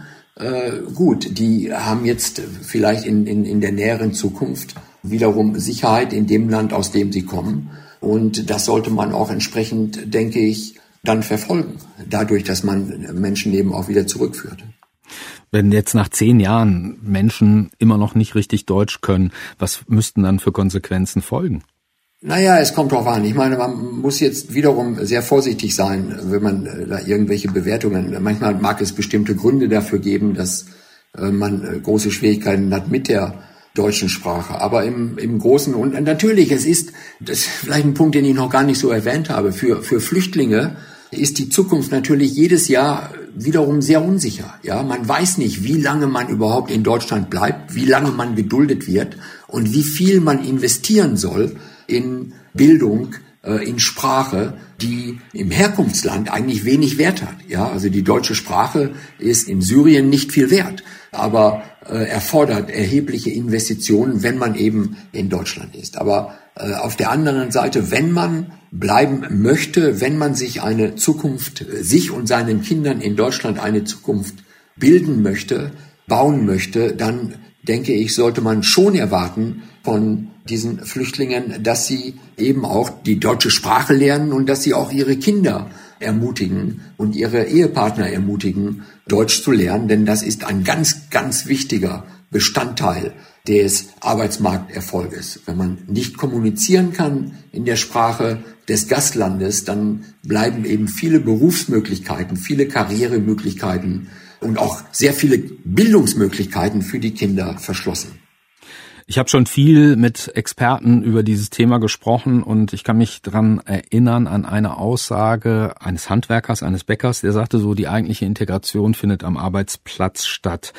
gut, die haben jetzt vielleicht in der näheren Zukunft wiederum Sicherheit in dem Land, aus dem sie kommen. Und das sollte man auch entsprechend, denke ich, dann verfolgen, dadurch, dass man Menschen eben auch wieder zurückführt. Wenn jetzt nach 10 Jahren Menschen immer noch nicht richtig Deutsch können, was müssten dann für Konsequenzen folgen? Naja, es kommt drauf an. Ich meine, man muss jetzt wiederum sehr vorsichtig sein, wenn man da irgendwelche Bewertungen, manchmal mag es bestimmte Gründe dafür geben, dass man große Schwierigkeiten hat mit der deutschen Sprache. Aber im Großen und natürlich, das ist vielleicht ein Punkt, den ich noch gar nicht so erwähnt habe. Für Flüchtlinge ist die Zukunft natürlich jedes Jahr wiederum sehr unsicher. Ja, man weiß nicht, wie lange man überhaupt in Deutschland bleibt, wie lange man geduldet wird und wie viel man investieren soll in Bildung, in Sprache, die im Herkunftsland eigentlich wenig Wert hat. Ja, also die deutsche Sprache ist in Syrien nicht viel wert, aber erfordert erhebliche Investitionen, wenn man eben in Deutschland ist. Aber auf der anderen Seite, wenn man bleiben möchte, wenn man sich eine Zukunft, sich und seinen Kindern in Deutschland eine Zukunft bilden möchte, bauen möchte, dann denke ich, sollte man schon erwarten von diesen Flüchtlingen, dass sie eben auch die deutsche Sprache lernen und dass sie auch ihre Kinder ermutigen und ihre Ehepartner ermutigen, Deutsch zu lernen, denn das ist ein ganz, ganz wichtiger Bestandteil des Arbeitsmarkterfolges. Wenn man nicht kommunizieren kann in der Sprache des Gastlandes, dann bleiben eben viele Berufsmöglichkeiten, viele Karrieremöglichkeiten und auch sehr viele Bildungsmöglichkeiten für die Kinder verschlossen. Ich habe schon viel mit Experten über dieses Thema gesprochen und ich kann mich daran erinnern an eine Aussage eines Handwerkers, eines Bäckers, der sagte so, die eigentliche Integration findet am Arbeitsplatz statt.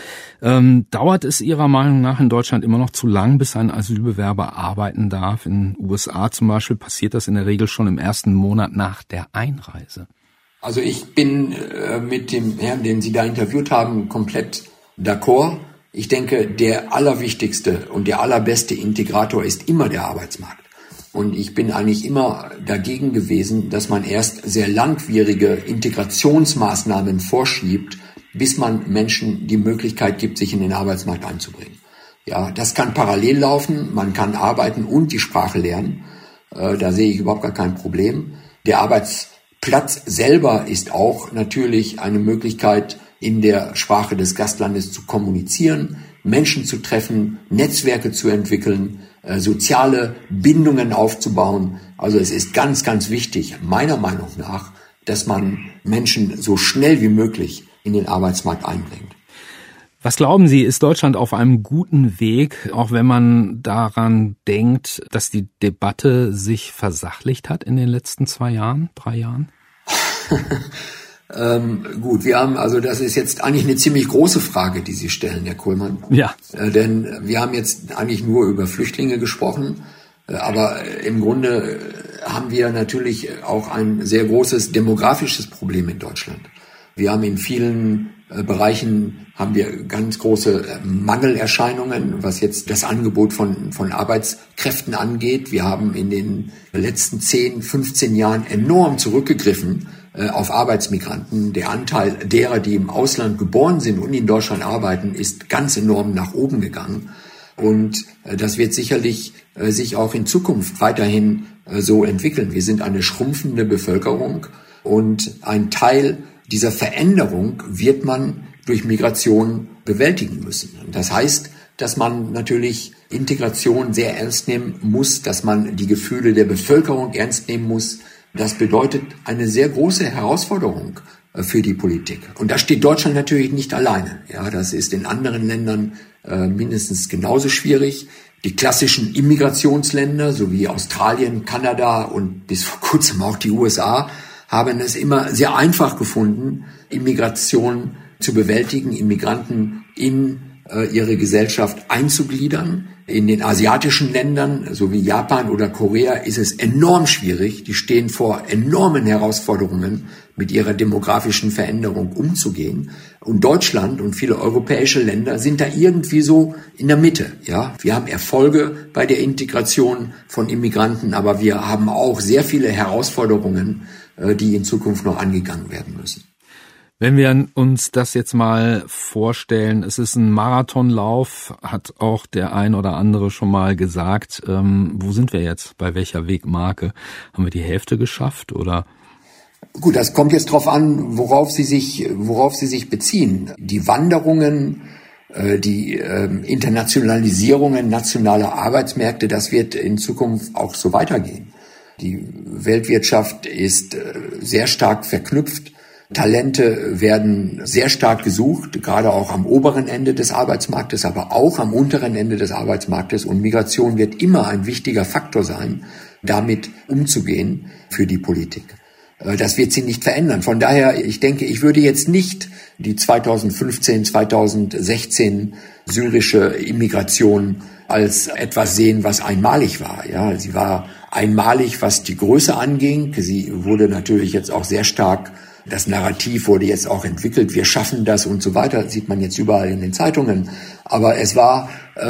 Dauert es Ihrer Meinung nach in Deutschland immer noch zu lang, bis ein Asylbewerber arbeiten darf? In den USA zum Beispiel passiert das in der Regel schon im ersten Monat nach der Einreise. Also ich bin mit dem Herrn, den Sie da interviewt haben, komplett d'accord. Ich denke, der allerwichtigste und der allerbeste Integrator ist immer der Arbeitsmarkt. Und ich bin eigentlich immer dagegen gewesen, dass man erst sehr langwierige Integrationsmaßnahmen vorschiebt, bis man Menschen die Möglichkeit gibt, sich in den Arbeitsmarkt einzubringen. Ja, das kann parallel laufen. Man kann arbeiten und die Sprache lernen. Da sehe ich überhaupt gar kein Problem. Der Arbeitsplatz selber ist auch natürlich eine Möglichkeit, in der Sprache des Gastlandes zu kommunizieren, Menschen zu treffen, Netzwerke zu entwickeln, soziale Bindungen aufzubauen. Also es ist ganz, ganz wichtig, meiner Meinung nach, dass man Menschen so schnell wie möglich in den Arbeitsmarkt einbringt. Was glauben Sie, ist Deutschland auf einem guten Weg, auch wenn man daran denkt, dass die Debatte sich versachlicht hat in den letzten 2 Jahren, 3 Jahren? Gut, wir haben, also das ist jetzt eigentlich eine ziemlich große Frage, die Sie stellen, Herr Kohlmann. Ja. Denn wir haben jetzt eigentlich nur über Flüchtlinge gesprochen, aber im Grunde haben wir natürlich auch ein sehr großes demografisches Problem in Deutschland. Wir haben in vielen Bereichen haben wir ganz große Mangelerscheinungen, was jetzt das Angebot von Arbeitskräften angeht. Wir haben in den letzten 10, 15 Jahren enorm zurückgegriffen auf Arbeitsmigranten. Der Anteil derer, die im Ausland geboren sind und in Deutschland arbeiten, ist ganz enorm nach oben gegangen. Und das wird sicherlich sich auch in Zukunft weiterhin so entwickeln. Wir sind eine schrumpfende Bevölkerung und ein Teil dieser Veränderung wird man durch Migration bewältigen müssen. Das heißt, dass man natürlich Integration sehr ernst nehmen muss, dass man die Gefühle der Bevölkerung ernst nehmen muss. Das bedeutet eine sehr große Herausforderung für die Politik. Und da steht Deutschland natürlich nicht alleine. Ja, das ist in anderen Ländern mindestens genauso schwierig. Die klassischen Immigrationsländer, so wie Australien, Kanada und bis vor kurzem auch die USA, haben es immer sehr einfach gefunden, Immigration zu bewältigen, Immigranten in ihre Gesellschaft einzugliedern. In den asiatischen Ländern, so wie Japan oder Korea, ist es enorm schwierig. Die stehen vor enormen Herausforderungen, mit ihrer demografischen Veränderung umzugehen. Und Deutschland und viele europäische Länder sind da irgendwie so in der Mitte. Ja, wir haben Erfolge bei der Integration von Immigranten, aber wir haben auch sehr viele Herausforderungen, die in Zukunft noch angegangen werden müssen. Wenn wir uns das jetzt mal vorstellen, es ist ein Marathonlauf, hat auch der ein oder andere schon mal gesagt. Wo sind wir jetzt? Bei welcher Wegmarke? Haben wir die Hälfte geschafft oder? Gut, das kommt jetzt drauf an, worauf Sie sich beziehen. Die Wanderungen, die Internationalisierungen nationaler Arbeitsmärkte, das wird in Zukunft auch so weitergehen. Die Weltwirtschaft ist sehr stark verknüpft. Talente werden sehr stark gesucht, gerade auch am oberen Ende des Arbeitsmarktes, aber auch am unteren Ende des Arbeitsmarktes. Und Migration wird immer ein wichtiger Faktor sein, damit umzugehen für die Politik. Das wird sie nicht verändern. Von daher, ich denke, ich würde jetzt nicht die 2015, 2016 syrische Immigration als etwas sehen, was einmalig war. Ja, sie war einmalig, was die Größe anging. Sie wurde natürlich jetzt auch sehr stark. Das Narrativ wurde jetzt auch entwickelt, wir schaffen das und so weiter, sieht man jetzt überall in den Zeitungen. Aber es war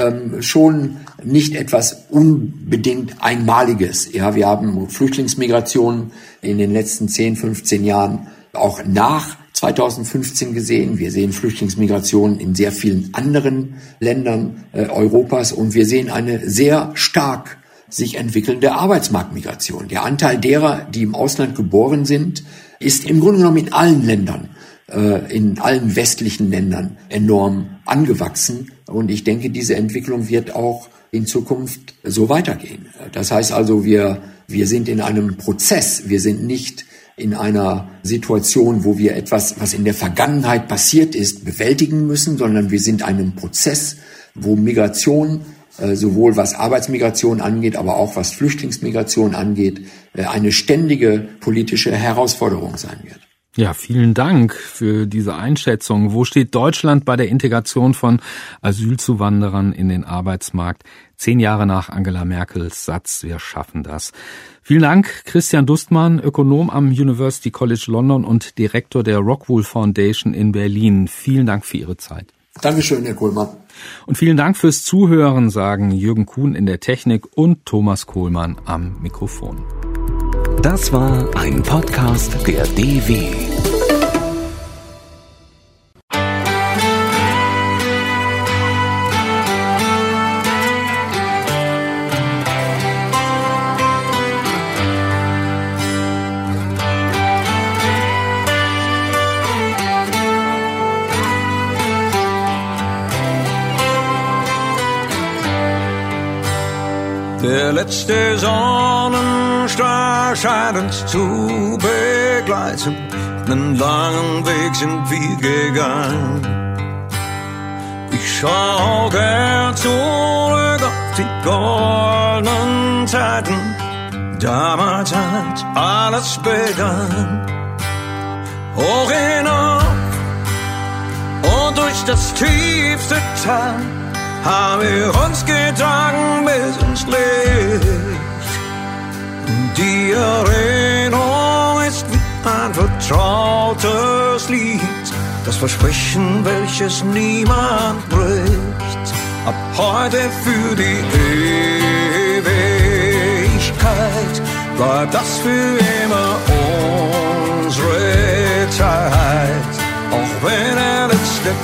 schon nicht etwas unbedingt Einmaliges. Ja, wir haben Flüchtlingsmigration in den letzten 10, 15 Jahren auch nach 2015 gesehen. Wir sehen Flüchtlingsmigration in sehr vielen anderen Ländern Europas und wir sehen eine sehr stark sich entwickelnde Arbeitsmarktmigration. Der Anteil derer, die im Ausland geboren sind, ist im Grunde genommen in allen Ländern, in allen westlichen Ländern enorm angewachsen. Und ich denke, diese Entwicklung wird auch in Zukunft so weitergehen. Das heißt also, wir sind in einem Prozess. Wir sind nicht in einer Situation, wo wir etwas, was in der Vergangenheit passiert ist, bewältigen müssen, sondern wir sind in einem Prozess, wo Migration, sowohl was Arbeitsmigration angeht, aber auch was Flüchtlingsmigration angeht, eine ständige politische Herausforderung sein wird. Ja, vielen Dank für diese Einschätzung. Wo steht Deutschland bei der Integration von Asylzuwanderern in den Arbeitsmarkt? 10 Jahre nach Angela Merkels Satz, wir schaffen das. Vielen Dank, Christian Dustmann, Ökonom am University College London und Direktor der Rockwool Foundation in Berlin. Vielen Dank für Ihre Zeit. Dankeschön, Herr Kohlmann. Und vielen Dank fürs Zuhören, sagen Jürgen Kuhn in der Technik und Thomas Kohlmann am Mikrofon. Das war ein Podcast der DW. Der letzte Sonnenstrahl scheint uns zu begleiten. Einen langen Weg sind wir gegangen. Ich schau gern zurück auf die goldenen Zeiten. Damals hat alles begann. Hoch hinauf und durch das tiefste Tal haben wir uns getragen bis ins Licht. Die Erinnerung ist wie ein vertrautes Lied, das Versprechen, welches niemand bricht. Ab heute für die Ewigkeit bleibt das für immer unsere Zeit. Auch wenn der letzte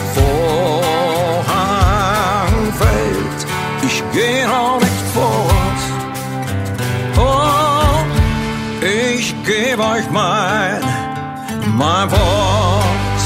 Vorhang fällt, ich geh auch nicht fort. Oh, ich geb euch mein Wort.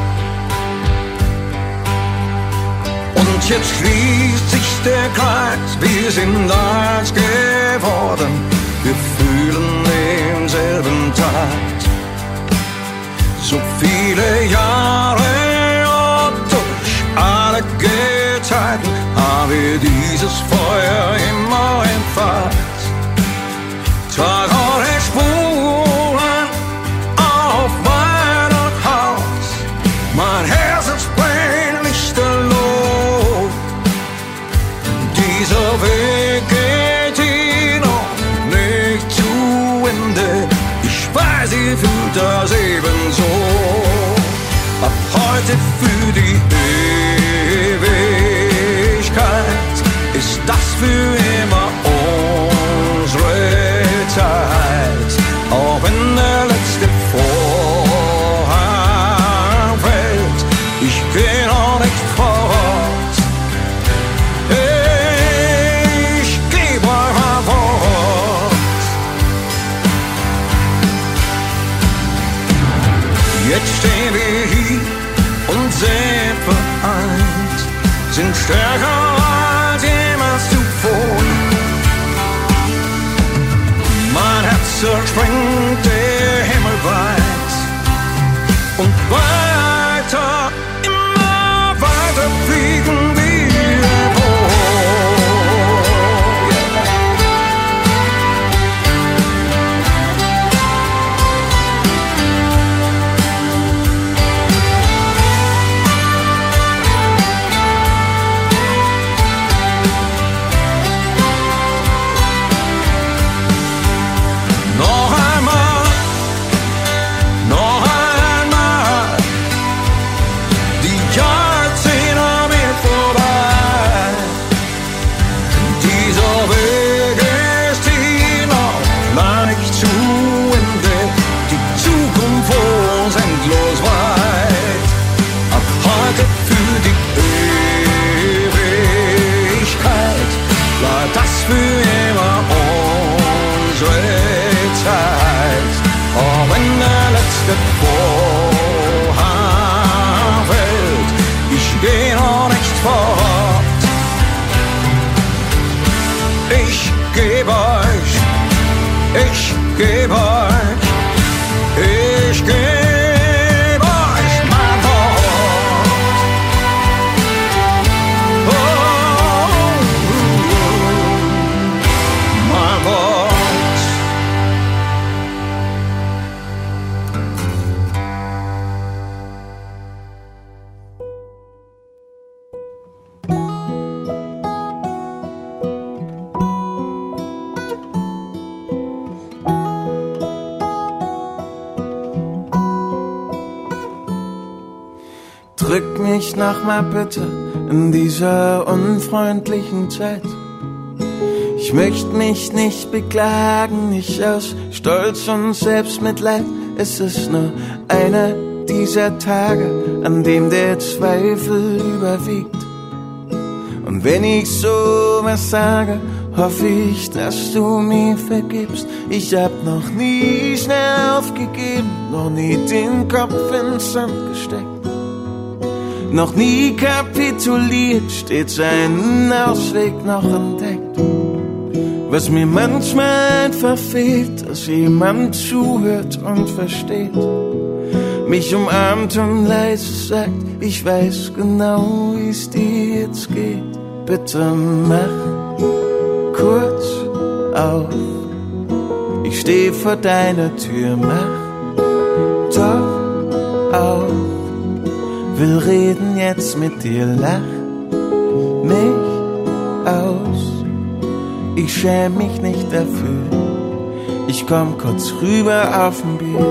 Und jetzt schließt sich der Kreis, wir sind eins geworden, wir fühlen denselben Takt. So viele Jahre und durch alle Gezeiten haben wir dieses Feuer immer entfacht. Trag eure Spuren heute für die Ewigkeit ist das für immer unsere Zeit. Auch wenn der letzte Vorhang fällt, ich geh noch nicht fort. Ich geb euch ein Wort. Jetzt stehen wir hier und sehr vereint, sind stärker als jemals zuvor. Mein Herz zerspringt der Himmel weit und weiter, immer weiter fliegen wir Drück mich noch mal bitte in dieser unfreundlichen Zeit. Ich möchte mich nicht beklagen, nicht aus Stolz und Selbstmitleid. Es ist nur einer dieser Tage, an dem der Zweifel überwiegt. Und wenn ich so was sage, hoffe ich, dass du mir vergibst. Ich hab noch nie schnell aufgegeben, noch nie den Kopf ins Sand gesteckt. Noch nie kapituliert, stets einen Ausweg noch entdeckt. Was mir manchmal einfach fehlt, dass jemand zuhört und versteht, mich umarmt und leise sagt, ich weiß genau, wie es dir jetzt geht. Bitte mach kurz auf, ich steh vor deiner Tür, mach doch auf. Will reden jetzt mit dir, lach mich aus. Ich schäm mich nicht dafür, ich komm kurz rüber auf ein Bier.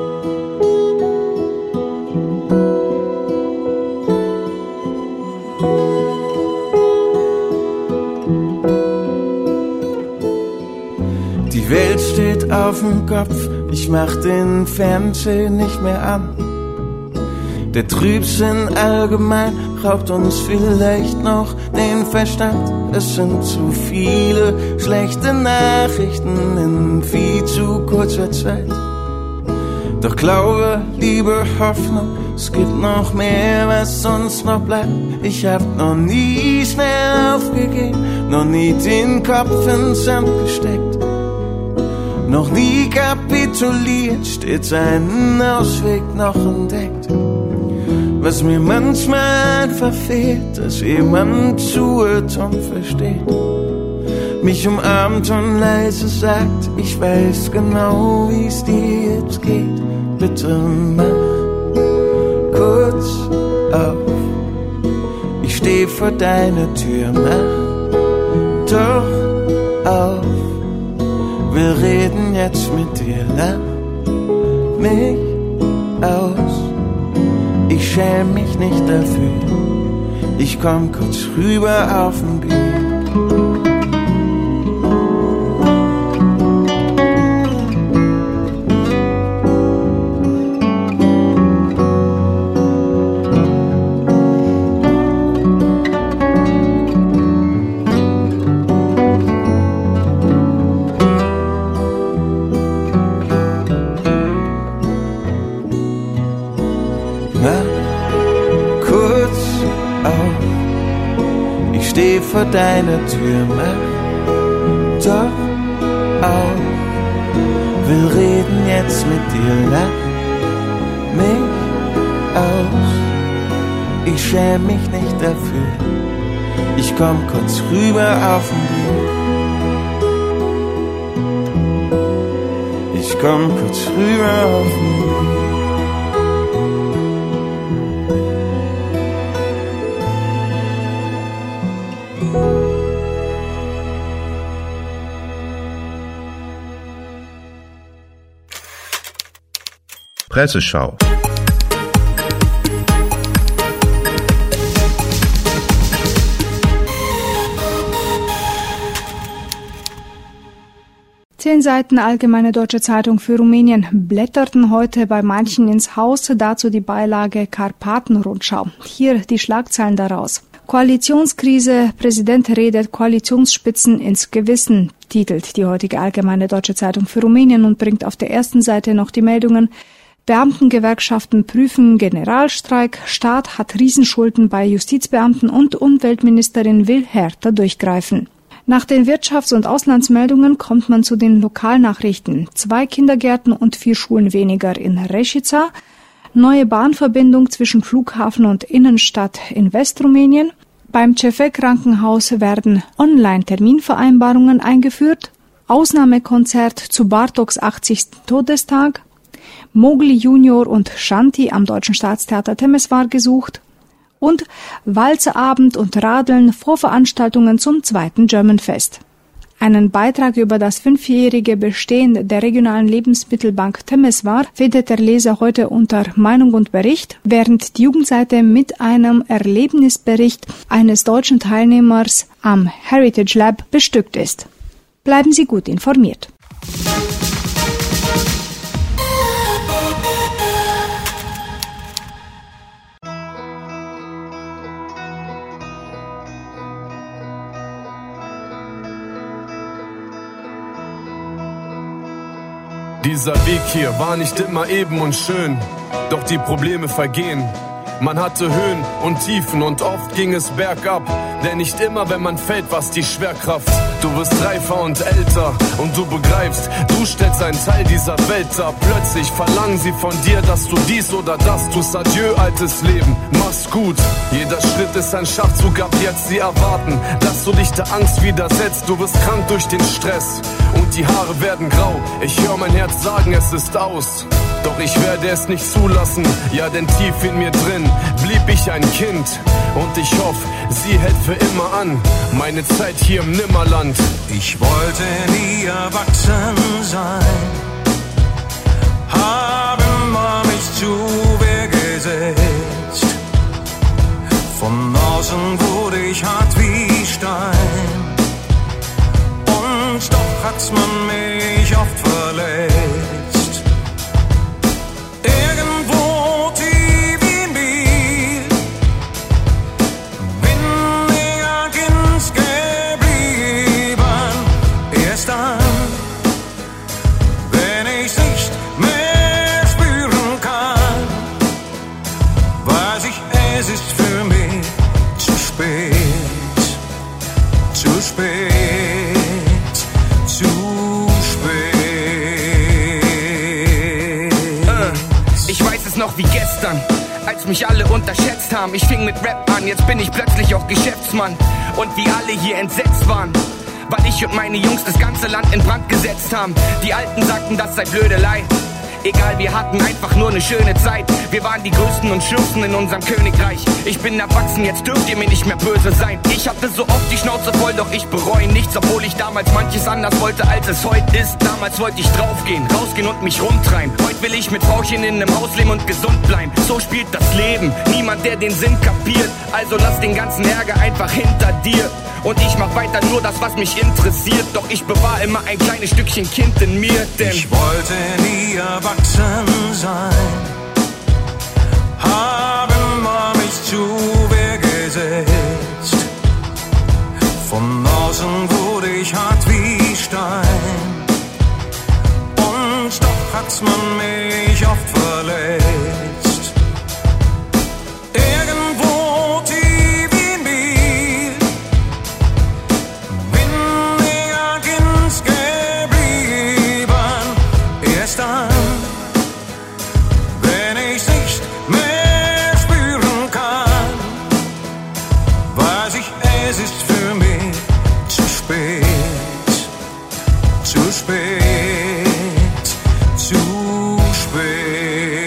Die Welt steht auf dem Kopf, ich mach den Fernseher nicht mehr an. Der Trübsinn allgemein raubt uns vielleicht noch den Verstand. Es sind zu viele schlechte Nachrichten in viel zu kurzer Zeit. Doch Glaube, Liebe, Hoffnung, es gibt noch mehr, was uns noch bleibt. Ich hab noch nie schnell aufgegeben, noch nie den Kopf ins Sand gesteckt. Noch nie kapituliert, stets einen Ausweg noch entdeckt. Was mir manchmal einfach fehlt, dass jemand zuhört und versteht, mich umarmt und leise sagt, ich weiß genau, wie es dir jetzt geht. Bitte mach kurz auf, ich steh vor deiner Tür, mach doch auf. Wir reden jetzt mit dir, lach mich aus. Ich schäm mich nicht dafür. Ich komm kurz rüber auf den Bier. Vor deiner Tür, mach doch auf, will reden jetzt mit dir, lach mich aus, ich schäm mich nicht dafür, ich komm kurz rüber auf den Bier, ich komm kurz rüber auf den Bier. Presseschau. Zehn Seiten Allgemeine Deutsche Zeitung für Rumänien blätterten heute bei manchen ins Haus, dazu die Beilage Karpaten-Rundschau. Hier die Schlagzeilen daraus. Koalitionskrise, Präsident redet Koalitionsspitzen ins Gewissen, titelt die heutige Allgemeine Deutsche Zeitung für Rumänien und bringt auf der ersten Seite noch die Meldungen: Beamtengewerkschaften prüfen Generalstreik, Staat hat Riesenschulden bei Justizbeamten und Umweltministerin will härter durchgreifen. Nach den Wirtschafts- und Auslandsmeldungen kommt man zu den Lokalnachrichten. 2 Kindergärten und 4 Schulen weniger in Rešica. Neue Bahnverbindung zwischen Flughafen und Innenstadt in Westrumänien. Beim Cefec-Krankenhaus werden Online-Terminvereinbarungen eingeführt. Ausnahmekonzert zu Bartoks 80. Todestag. Mowgli Junior und Shanti am Deutschen Staatstheater Temesvar gesucht und Walzerabend und Radeln, Vorveranstaltungen zum 2. Germanfest. Einen Beitrag über das 5-jährige Bestehen der regionalen Lebensmittelbank Temesvar findet der Leser heute unter Meinung und Bericht, während die Jugendseite mit einem Erlebnisbericht eines deutschen Teilnehmers am Heritage Lab bestückt ist. Bleiben Sie gut informiert. Dieser Weg hier war nicht immer eben und schön, doch die Probleme vergehen. Man hatte Höhen und Tiefen und oft ging es bergab, denn nicht immer, wenn man fällt, war's die Schwerkraft. Du wirst reifer und älter und du begreifst, du stellst einen Teil dieser Welt dar. Plötzlich verlangen sie von dir, dass du dies oder das tust. Adieu, altes Leben, mach's gut. Jeder Schritt ist ein Schachzug, ab jetzt sie erwarten, dass du dich der Angst widersetzt. Du wirst krank durch den Stress und die Haare werden grau. Ich höre mein Herz sagen, es ist aus. Doch ich werde es nicht zulassen, ja, denn tief in mir drin blieb ich ein Kind. Und ich hoffe, sie hält für immer an, meine Zeit hier im Nimmerland. Ich wollte nie erwachsen sein, habe immer mich zu Wehr gesetzt. Von außen wurde ich hart wie Stein, und doch hat's man mich oft verletzt. Irgendwo tief in mir bin ich ein Kind geblieben. Erst dann, wenn ich's nicht mehr spüren kann, weiß ich, es ist für mich zu spät, zu spät. Noch wie gestern, als mich alle unterschätzt haben. Ich fing mit Rap an, jetzt bin ich plötzlich auch Geschäftsmann. Und wie alle hier entsetzt waren, weil ich und meine Jungs das ganze Land in Brand gesetzt haben. Die Alten sagten, das sei Blödelei. Egal, wir hatten einfach nur eine schöne Zeit. Wir waren die Größten und Schürften in unserem Königreich. Ich bin erwachsen, jetzt dürft ihr mir nicht mehr böse sein. Ich hatte so oft die Schnauze voll, doch ich bereue nichts, obwohl ich damals manches anders wollte, als es heute ist. Damals wollte ich draufgehen, rausgehen und mich rumtreiben. Heute will ich mit Frauchen in einem Haus leben und gesund bleiben. So spielt das Leben, niemand, der den Sinn kapiert. Also lass den ganzen Ärger einfach hinter dir. Und ich mach weiter nur das, was mich interessiert. Doch ich bewahre immer ein kleines Stückchen Kind in mir, denn ich wollte nie erwachsen sein, habe immer mich zu Wehr gesetzt. Von außen wurde ich hart wie Stein, und doch hat's man mich oft verletzt. Irgendwo tief in mir bin ich ein Kind geblieben. Erst dann, wenn ich's nicht mehr spüren kann, weiß ich, es ist für mich zu spät, zu spät, zu spät.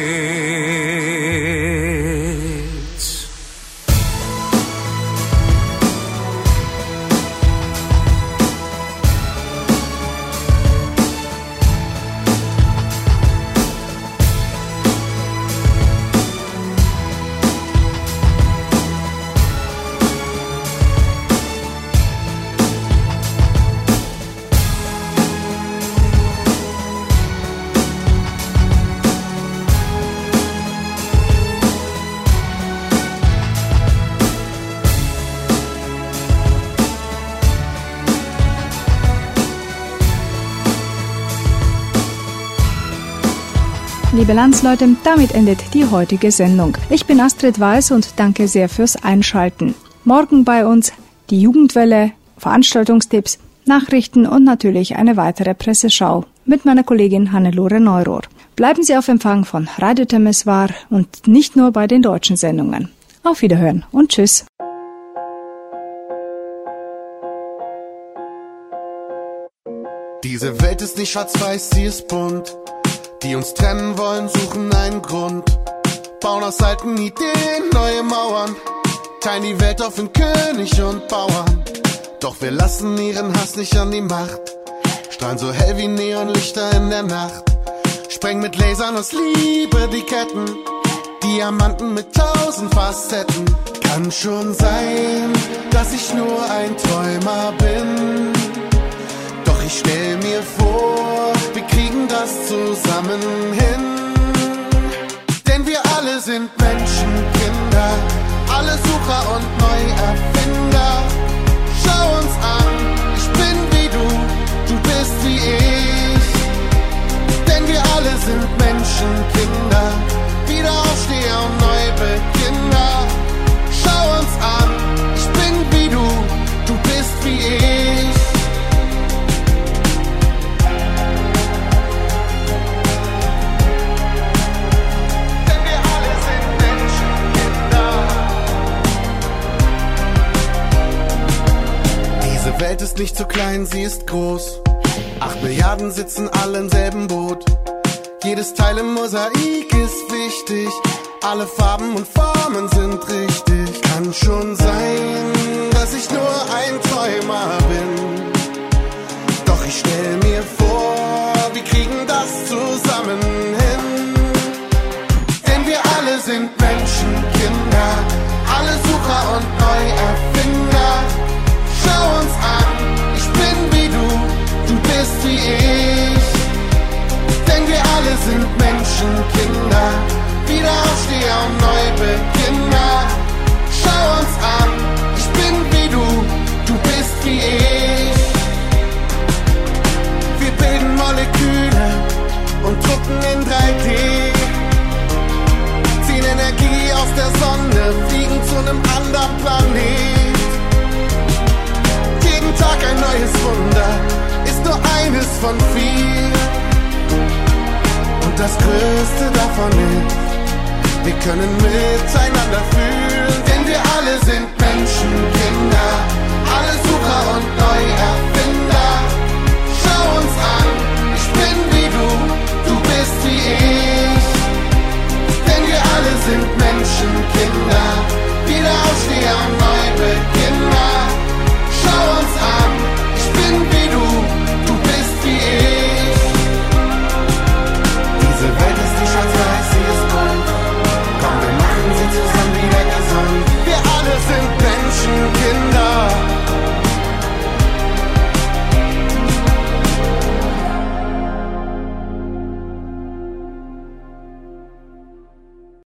Liebe Landsleute, damit endet die heutige Sendung. Ich bin Astrid Weiß und danke sehr fürs Einschalten. Morgen bei uns die Jugendwelle, Veranstaltungstipps, Nachrichten und natürlich eine weitere Presseschau mit meiner Kollegin Hannelore Neurohr. Bleiben Sie auf Empfang von Radio Temeswar und nicht nur bei den deutschen Sendungen. Auf Wiederhören und Tschüss. Diese Welt ist nicht schwarz-weiß, sie ist bunt. Die uns trennen wollen, suchen einen Grund. Bauen aus alten Ideen neue Mauern. Teilen die Welt auf in König und Bauern. Doch wir lassen ihren Hass nicht an die Macht. Strahlen so hell wie Neonlichter in der Nacht. Sprengen mit Lasern aus Liebe die Ketten. Diamanten mit 1000 Facetten. Kann schon sein, dass ich nur ein Träumer bin. Doch ich stell mir vor, wir kriegen das zusammen hin. Denn wir alle sind Menschenkinder, alle Sucher und Neuerfinder. Schau uns an, ich bin wie du bist wie ich. Denn wir alle sind Menschenkinder, Wiederaufsteher und Neubeginner. Schau uns an, ich bin wie du bist wie ich. Diese Welt ist nicht so klein, sie ist groß. 8 Milliarden sitzen alle im selben Boot. Jedes Teil im Mosaik ist wichtig. Alle Farben und Formen sind richtig. Kann schon sein, dass ich nur ein Träumer bin. Doch ich stell mir vor, wir kriegen das zusammen hin. Denn wir alle sind Menschenkinder, alle Sucher und Neuerfinder. Schau uns an, ich bin wie du bist wie ich. Denn wir alle sind Menschenkinder, Wiederaufsteher und Neubeginner. Schau uns an, ich bin wie du bist wie ich. Wir bilden Moleküle und drucken in 3D. Ziehen Energie aus der Sonne, fliegen zu einem anderen Planet. Jeden Tag ein neues Wunder, ist nur eines von viel. Und das Größte davon ist, wir können miteinander fühlen. Denn wir alle sind Menschenkinder, alle Sucher und Neuerfinder. Schau uns an, ich bin wie du bist wie King.